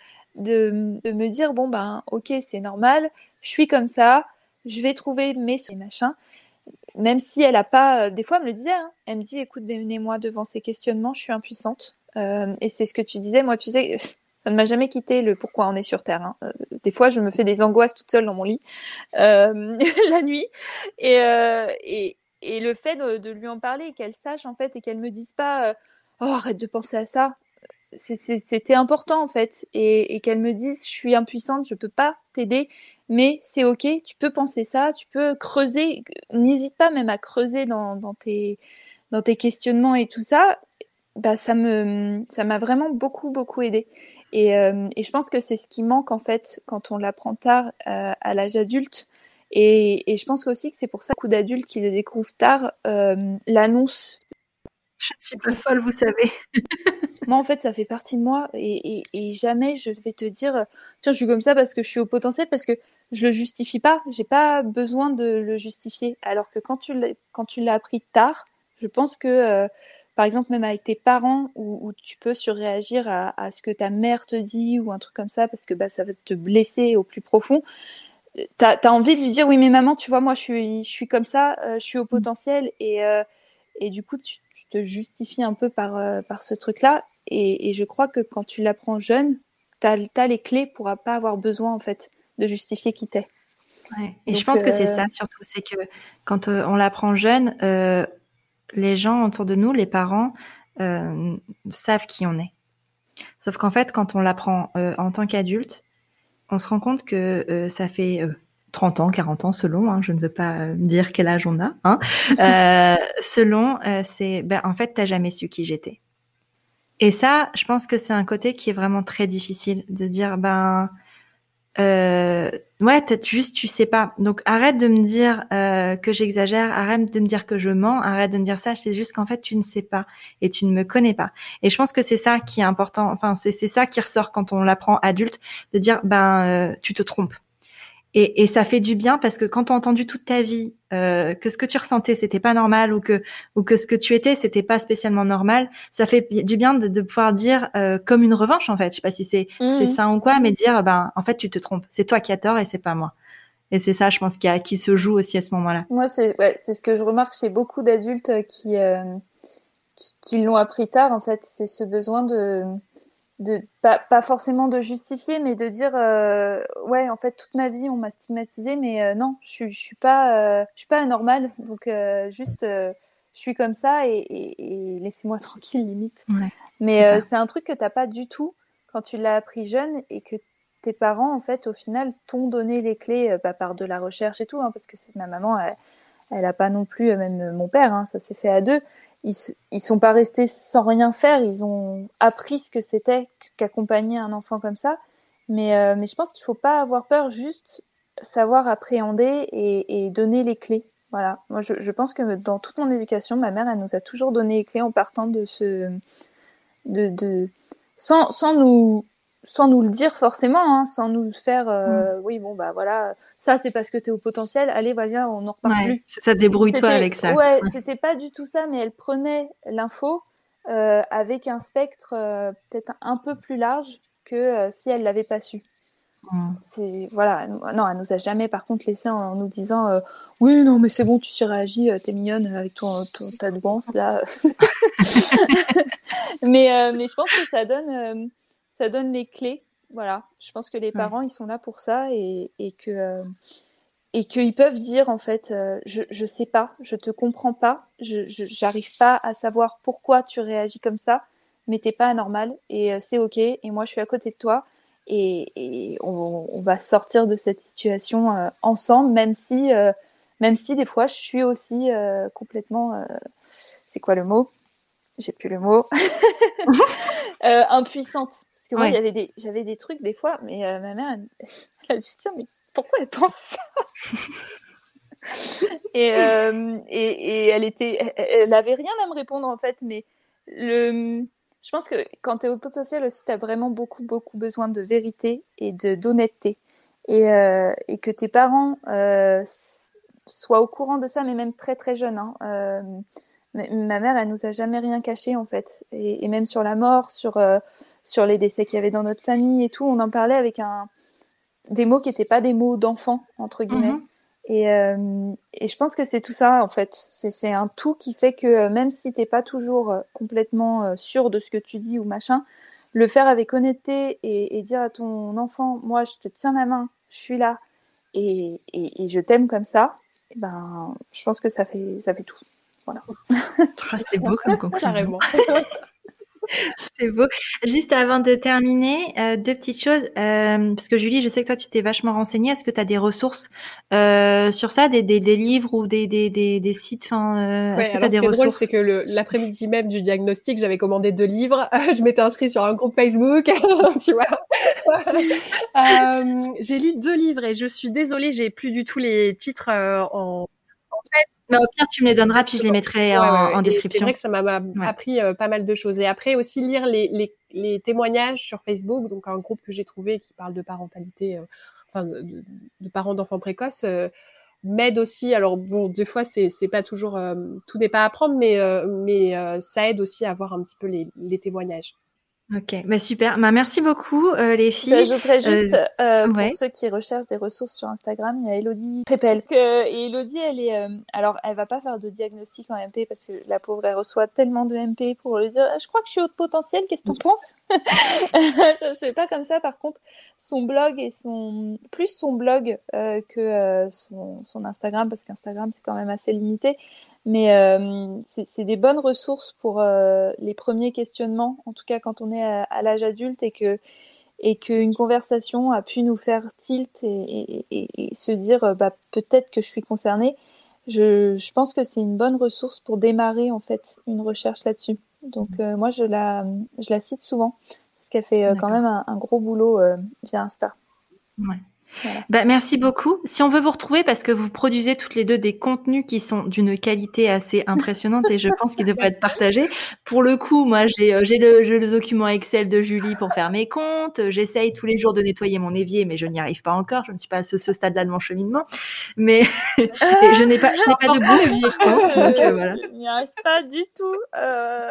de, de me dire, bon, ben, ok, c'est normal, je suis comme ça, je vais trouver mes machins. Même si elle a pas, euh, des fois elle me le disait, hein, elle me dit, écoute, bénez-moi devant ces questionnements, je suis impuissante. Euh, et c'est ce que tu disais, moi, tu sais, ça ne m'a jamais quitté le pourquoi on est sur Terre. Hein. Euh, des fois, je me fais des angoisses toute seule dans mon lit euh, la nuit, et, euh, et et le fait de, de lui en parler, qu'elle sache en fait, et qu'elle me dise pas, euh, oh arrête de penser à ça. C'est, c'est, c'était important en fait, et, et qu'elle me dise, je suis impuissante, je peux pas t'aider, mais c'est ok, tu peux penser ça, tu peux creuser, n'hésite pas même à creuser dans, dans tes dans tes questionnements et tout ça. Bah ça me ça m'a vraiment beaucoup beaucoup aidé. Et, euh, et je pense que c'est ce qui manque en fait quand on l'apprend tard euh, à l'âge adulte. Et, et je pense aussi que c'est pour ça que beaucoup d'adultes qui le découvrent tard euh, l'annoncent. Je ne suis pas folle, vous savez. Moi, en fait, ça fait partie de moi et, et, et jamais je vais te dire tiens, je suis comme ça parce que je suis au potentiel, parce que je le justifie pas. J'ai pas besoin de le justifier. Alors que quand tu l'as, quand tu l'as appris tard, je pense que euh, par exemple, même avec tes parents, où, où tu peux surréagir à, à ce que ta mère te dit ou un truc comme ça, parce que bah ça va te blesser au plus profond. T'as, t'as envie de lui dire oui, mais maman, tu vois, moi je suis, je suis comme ça, euh, je suis au potentiel, et euh, et du coup tu, tu te justifies un peu par euh, par ce truc-là. Et, et je crois que quand tu l'apprends jeune, t'as, t'as les clés pour pas avoir besoin en fait de justifier qui t'es. Ouais. Et Donc, je pense euh... que c'est ça surtout, c'est que quand euh, on l'apprend jeune, euh, les gens autour de nous, les parents, euh, savent qui on est. Sauf qu'en fait, quand on l'apprend euh, en tant qu'adulte, on se rend compte que euh, ça fait euh, trente ans, quarante ans selon, hein, je ne veux pas euh, dire quel âge on a, hein, euh, selon, euh, c'est, ben, en fait, t'as jamais su qui j'étais. Et ça, je pense que c'est un côté qui est vraiment très difficile de dire, ben, euh, ouais, t'as, juste tu sais pas. Donc arrête de me dire euh, que j'exagère, arrête de me dire que je mens, arrête de me dire ça. C'est juste qu'en fait tu ne sais pas et tu ne me connais pas. Et je pense que c'est ça qui est important. Enfin, c'est c'est ça qui ressort quand on l'apprend adulte, de dire ben euh, tu te trompes. Et, et ça fait du bien parce que quand tu as entendu toute ta vie euh, que ce que tu ressentais c'était pas normal, ou que ou que ce que tu étais c'était pas spécialement normal, ça fait du bien de, de pouvoir dire euh, comme une revanche en fait. Je sais pas si c'est mmh. c'est ça ou quoi, mais dire ben en fait tu te trompes, c'est toi qui as tort et c'est pas moi. Et c'est ça, je pense, qui a qui se joue aussi à ce moment-là. Moi c'est ouais, c'est ce que je remarque chez beaucoup d'adultes qui euh, qui, qui l'ont appris tard en fait, c'est ce besoin de de pas, pas forcément de justifier, mais de dire euh, ouais en fait toute ma vie on m'a stigmatisée, mais euh, non je suis je suis pas euh, je suis pas anormale, donc euh, juste euh, je suis comme ça, et, et, et laissez-moi tranquille limite. Ouais, mais c'est, euh, c'est un truc que t'as pas du tout quand tu l'as appris jeune, et que tes parents en fait au final t'ont donné les clés euh, bah, par de la recherche et tout, hein, parce que c'est ma maman, elle, elle a pas non plus, même mon père, hein, ça s'est fait à deux. Ils, ils sont pas restés sans rien faire, ils ont appris ce que c'était qu'accompagner un enfant comme ça. Mais, euh, mais je pense qu'il faut pas avoir peur, juste savoir appréhender et, et donner les clés. Voilà. Moi, je, je pense que dans toute mon éducation, ma mère, elle nous a toujours donné les clés en partant de ce, de, de, sans, sans nous, sans nous le dire forcément, hein, sans nous faire, euh, mmh. oui, bon, bah voilà, ça c'est parce que t'es au potentiel, allez, vas-y, on n'en reparle ouais, plus. Ça débrouille-toi avec ça. Ouais, ouais, c'était pas du tout ça, mais elle prenait l'info euh, avec un spectre euh, peut-être un peu plus large que euh, si elle l'avait pas su. Mmh. C'est, voilà, non, elle nous a jamais par contre laissé en, en nous disant euh, oui, non, mais c'est bon, tu surréagis, t'es mignonne avec ton, ton ta douance là. mais, euh, mais je pense que ça donne, euh, ça donne les clés. Voilà, je pense que les parents, ouais. ils sont là pour ça, et, et que euh, et qu'ils peuvent dire en fait, euh, je je sais pas, je te comprends pas, je, je j'arrive pas à savoir pourquoi tu réagis comme ça, mais t'es pas anormal et euh, c'est ok. Et moi, je suis à côté de toi et, et on, on va sortir de cette situation euh, ensemble, même si, euh, même si des fois, je suis aussi euh, complètement, euh, c'est quoi le mot? J'ai plus le mot. euh, impuissante. Parce que moi, il Ouais. y avait des, j'avais des trucs des fois, mais euh, ma mère, elle, elle a juste dit, mais pourquoi elle pense ça? et, euh, et, et elle était, elle, elle avait rien à me répondre en fait, mais le, je pense que quand tu es au potentiel aussi, tu as vraiment beaucoup, beaucoup besoin de vérité et de d'honnêteté. Et, euh, et que tes parents euh, soient au courant de ça, mais même très, très jeunes. Hein. Euh, ma mère, elle nous a jamais rien caché en fait. Et, et même sur la mort, sur, euh, sur les décès qu'il y avait dans notre famille et tout, on en parlait avec un, des mots qui n'étaient pas des mots d'enfant, entre guillemets. Mm-hmm. Et, euh, et je pense que c'est tout ça, en fait. C'est, c'est un tout qui fait que même si t'es pas toujours complètement sûr de ce que tu dis ou machin, le faire avec honnêteté et, et dire à ton enfant, moi, je te tiens la main, je suis là et, et, et je t'aime comme ça, et ben, je pense que ça fait, ça fait tout. Voilà. C'est beau comme conclusion. C'est beau. Juste avant de terminer, euh, deux petites choses. Euh, parce que Julie, je sais que toi, tu t'es vachement renseignée. Est-ce que tu as des ressources euh, sur ça, des, des, des livres ou des, des, des, des sites enfin, euh, ouais, est-ce que tu as des ressources? Ce qui est drôle, c'est que le, l'après-midi même du diagnostic, j'avais commandé deux livres. Je m'étais inscrite sur un groupe Facebook, tu vois. euh, j'ai lu deux livres et je suis désolée, j'ai plus du tout les titres euh, en, en tête. Mais au pire, tu me les donneras, puis je les mettrai ouais, en, ouais, ouais. en description. C'est vrai que ça m'a, m'a ouais. appris euh, pas mal de choses. Et après, aussi lire les, les, les témoignages sur Facebook, donc un groupe que j'ai trouvé qui parle de parentalité, euh, enfin, de, de, de parents d'enfants précoces, euh, m'aide aussi. Alors, bon, des fois, c'est, c'est pas toujours, euh, tout n'est pas à prendre, mais, euh, mais euh, ça aide aussi à voir un petit peu les, les témoignages. Ok, bah super. Bah merci beaucoup euh, les filles. J'ajouterais juste euh, euh, pour ouais. ceux qui recherchent des ressources sur Instagram, il y a Elodie Prépel. Que, et Elodie, elle est, euh, alors elle va pas faire de diagnostic en M P parce que la pauvre elle reçoit tellement de M P pour lui dire, je crois que je suis haute potentiel, qu'est-ce que t'en penses? Ça se fait pas comme ça. Par contre, son blog et son plus son blog euh, que euh, son, son Instagram parce qu'Instagram c'est quand même assez limité. Mais euh, c'est, c'est des bonnes ressources pour euh, les premiers questionnements, en tout cas quand on est à, à l'âge adulte et que et qu'une conversation a pu nous faire tilt et, et, et, et se dire bah, peut-être que je suis concernée. Je, je pense que c'est une bonne ressource pour démarrer en fait une recherche là-dessus. Donc euh, moi je la, je la cite souvent parce qu'elle fait euh, quand même un, un gros boulot euh, via Insta. Ouais. Voilà. Bah, merci beaucoup. Si on veut vous retrouver, parce que vous produisez toutes les deux des contenus qui sont d'une qualité assez impressionnante et je pense qu'ils devraient être partagés. Pour le coup, moi, j'ai, j'ai, le, j'ai le document Excel de Julie pour faire mes comptes. J'essaye tous les jours de nettoyer mon évier, mais je n'y arrive pas encore. Je ne suis pas à ce, ce stade-là de mon cheminement. Mais et je n'ai pas, je n'ai pas de goût. Donc euh, voilà. Je n'y arrive pas du tout. Euh...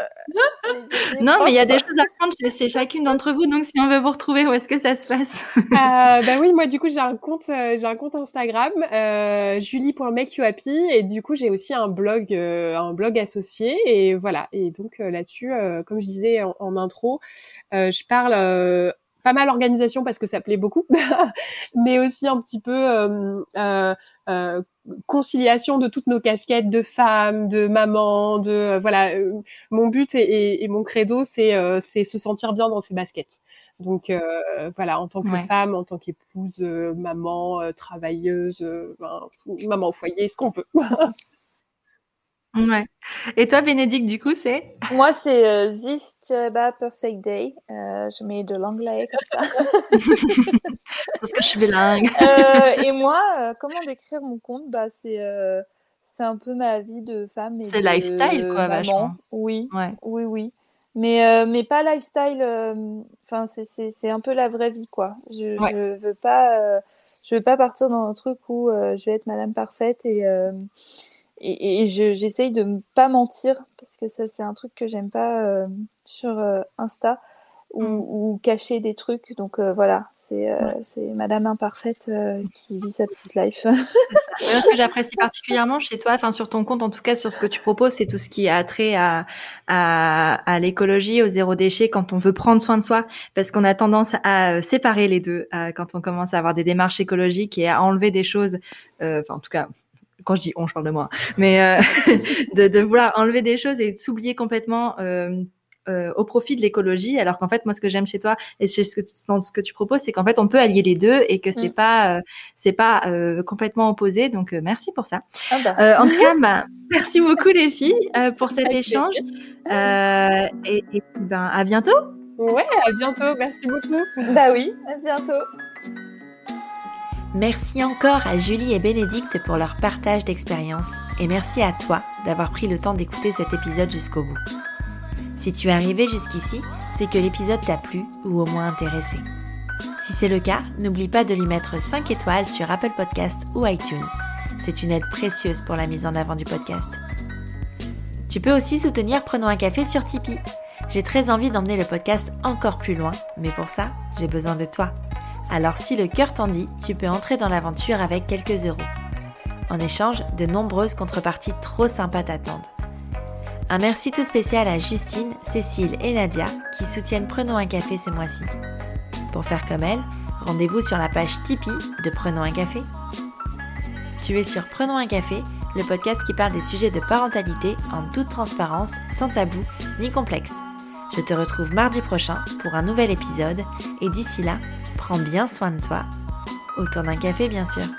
Non, mais il y a des choses à prendre chez, chez chacune d'entre vous. Donc, si on veut vous retrouver, où est-ce que ça se passe? euh, Bah oui, moi du coup j'ai un compte, euh, j'ai un compte Instagram, euh, julie point make you happy, et du coup j'ai aussi un blog, euh, un blog associé, et voilà. Et donc euh, là-dessus, euh, comme je disais en, en intro, euh, je parle euh, pas mal organisation parce que ça plaît beaucoup, mais aussi un petit peu euh, euh, euh, conciliation de toutes nos casquettes de femmes, de maman, de euh, voilà. Euh, mon but et, et, et mon credo, c'est euh, c'est se sentir bien dans ses baskets. Donc euh, voilà, en tant que ouais. femme, en tant qu'épouse, euh, maman, euh, travailleuse, euh, ben, maman au foyer, ce qu'on veut. Ouais. Et toi, Bénédicte, du coup, c'est? Moi, c'est euh, this-perfect day. Euh, je mets de l'anglais comme ça. C'est parce que je suis bilingue. euh, et moi, euh, comment décrire mon compte? Bah, c'est euh, c'est un peu ma vie de femme et c'est de lifestyle, quoi, maman. vachement. Oui, ouais. oui, oui. Mais euh, mais pas lifestyle. Enfin, euh, c'est c'est c'est un peu la vraie vie, quoi. Je ouais. je veux pas euh, je veux pas partir dans un truc où euh, je vais être Madame Parfaite et euh, et, et je, j'essaye de ne pas mentir parce que ça c'est un truc que j'aime pas euh, sur euh, Insta ou, mm. ou cacher des trucs. Donc euh, voilà, c'est euh, ouais. c'est Madame Imparfaite euh, qui vit sa petite life. C'est ça. Ce que j'apprécie particulièrement chez toi, enfin sur ton compte, en tout cas sur ce que tu proposes, c'est tout ce qui a trait à, à, à l'écologie, au zéro déchet, quand on veut prendre soin de soi, parce qu'on a tendance à séparer les deux à, quand on commence à avoir des démarches écologiques et à enlever des choses, euh, enfin en tout cas. Quand je dis on, je parle de moi, mais euh, de, de vouloir enlever des choses et de s'oublier complètement euh, euh, au profit de l'écologie, alors qu'en fait, moi, ce que j'aime chez toi et chez ce que tu, dans ce que tu proposes, c'est qu'en fait, on peut allier les deux et que c'est mmh. pas, euh, c'est pas euh, complètement opposé. Donc, euh, merci pour ça. Ah bah. euh, en tout cas, bah, merci beaucoup les filles euh, pour cet Avec échange. Euh, et, et ben, à bientôt. Ouais, à bientôt. Merci beaucoup. Bah oui, à bientôt. Merci encore à Julie et Bénédicte pour leur partage d'expérience et merci à toi d'avoir pris le temps d'écouter cet épisode jusqu'au bout. Si tu es arrivé jusqu'ici, c'est que l'épisode t'a plu ou au moins intéressé. Si c'est le cas, n'oublie pas de lui mettre cinq étoiles sur Apple Podcasts ou iTunes. C'est une aide précieuse pour la mise en avant du podcast. Tu peux aussi soutenir Prenons un café sur Tipeee. J'ai très envie d'emmener le podcast encore plus loin, mais pour ça, j'ai besoin de toi. Alors si le cœur t'en dit, tu peux entrer dans l'aventure avec quelques euros. En échange, de nombreuses contreparties trop sympas t'attendent. Un merci tout spécial à Justine, Cécile et Nadia qui soutiennent Prenons un café ce mois-ci. Pour faire comme elles, rendez-vous sur la page Tipeee de Prenons un café. Tu es sur Prenons un café, le podcast qui parle des sujets de parentalité en toute transparence, sans tabou ni complexe. Je te retrouve mardi prochain pour un nouvel épisode et d'ici là, prends bien soin de toi, autour d'un café bien sûr.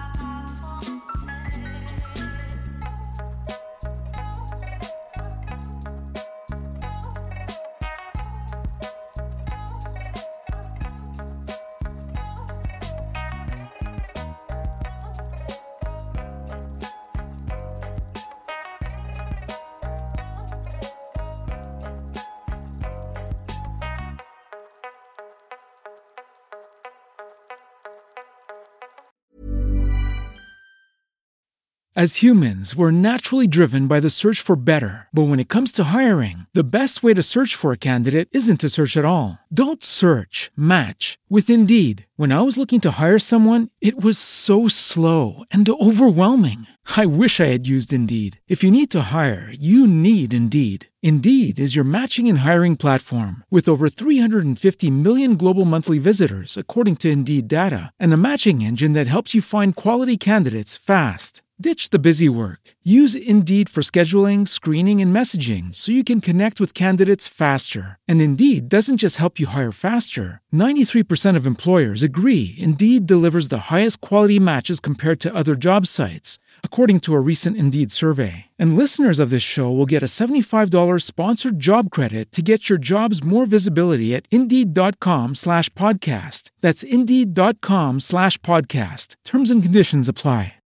As humans, we're naturally driven by the search for better. But when it comes to hiring, the best way to search for a candidate isn't to search at all. Don't search, match with Indeed. When I was looking to hire someone, it was so slow and overwhelming. I wish I had used Indeed. If you need to hire, you need Indeed. Indeed is your matching and hiring platform with over three hundred fifty million global monthly visitors, according to Indeed data, and a matching engine that helps you find quality candidates fast. Ditch the busy work. Use Indeed for scheduling, screening, and messaging so you can connect with candidates faster. And Indeed doesn't just help you hire faster. ninety-three percent of employers agree Indeed delivers the highest quality matches compared to other job sites, according to a recent Indeed survey. And listeners of this show will get a seventy-five dollars sponsored job credit to get your jobs more visibility at Indeed.com slash podcast. That's Indeed.com slash podcast. Terms and conditions apply.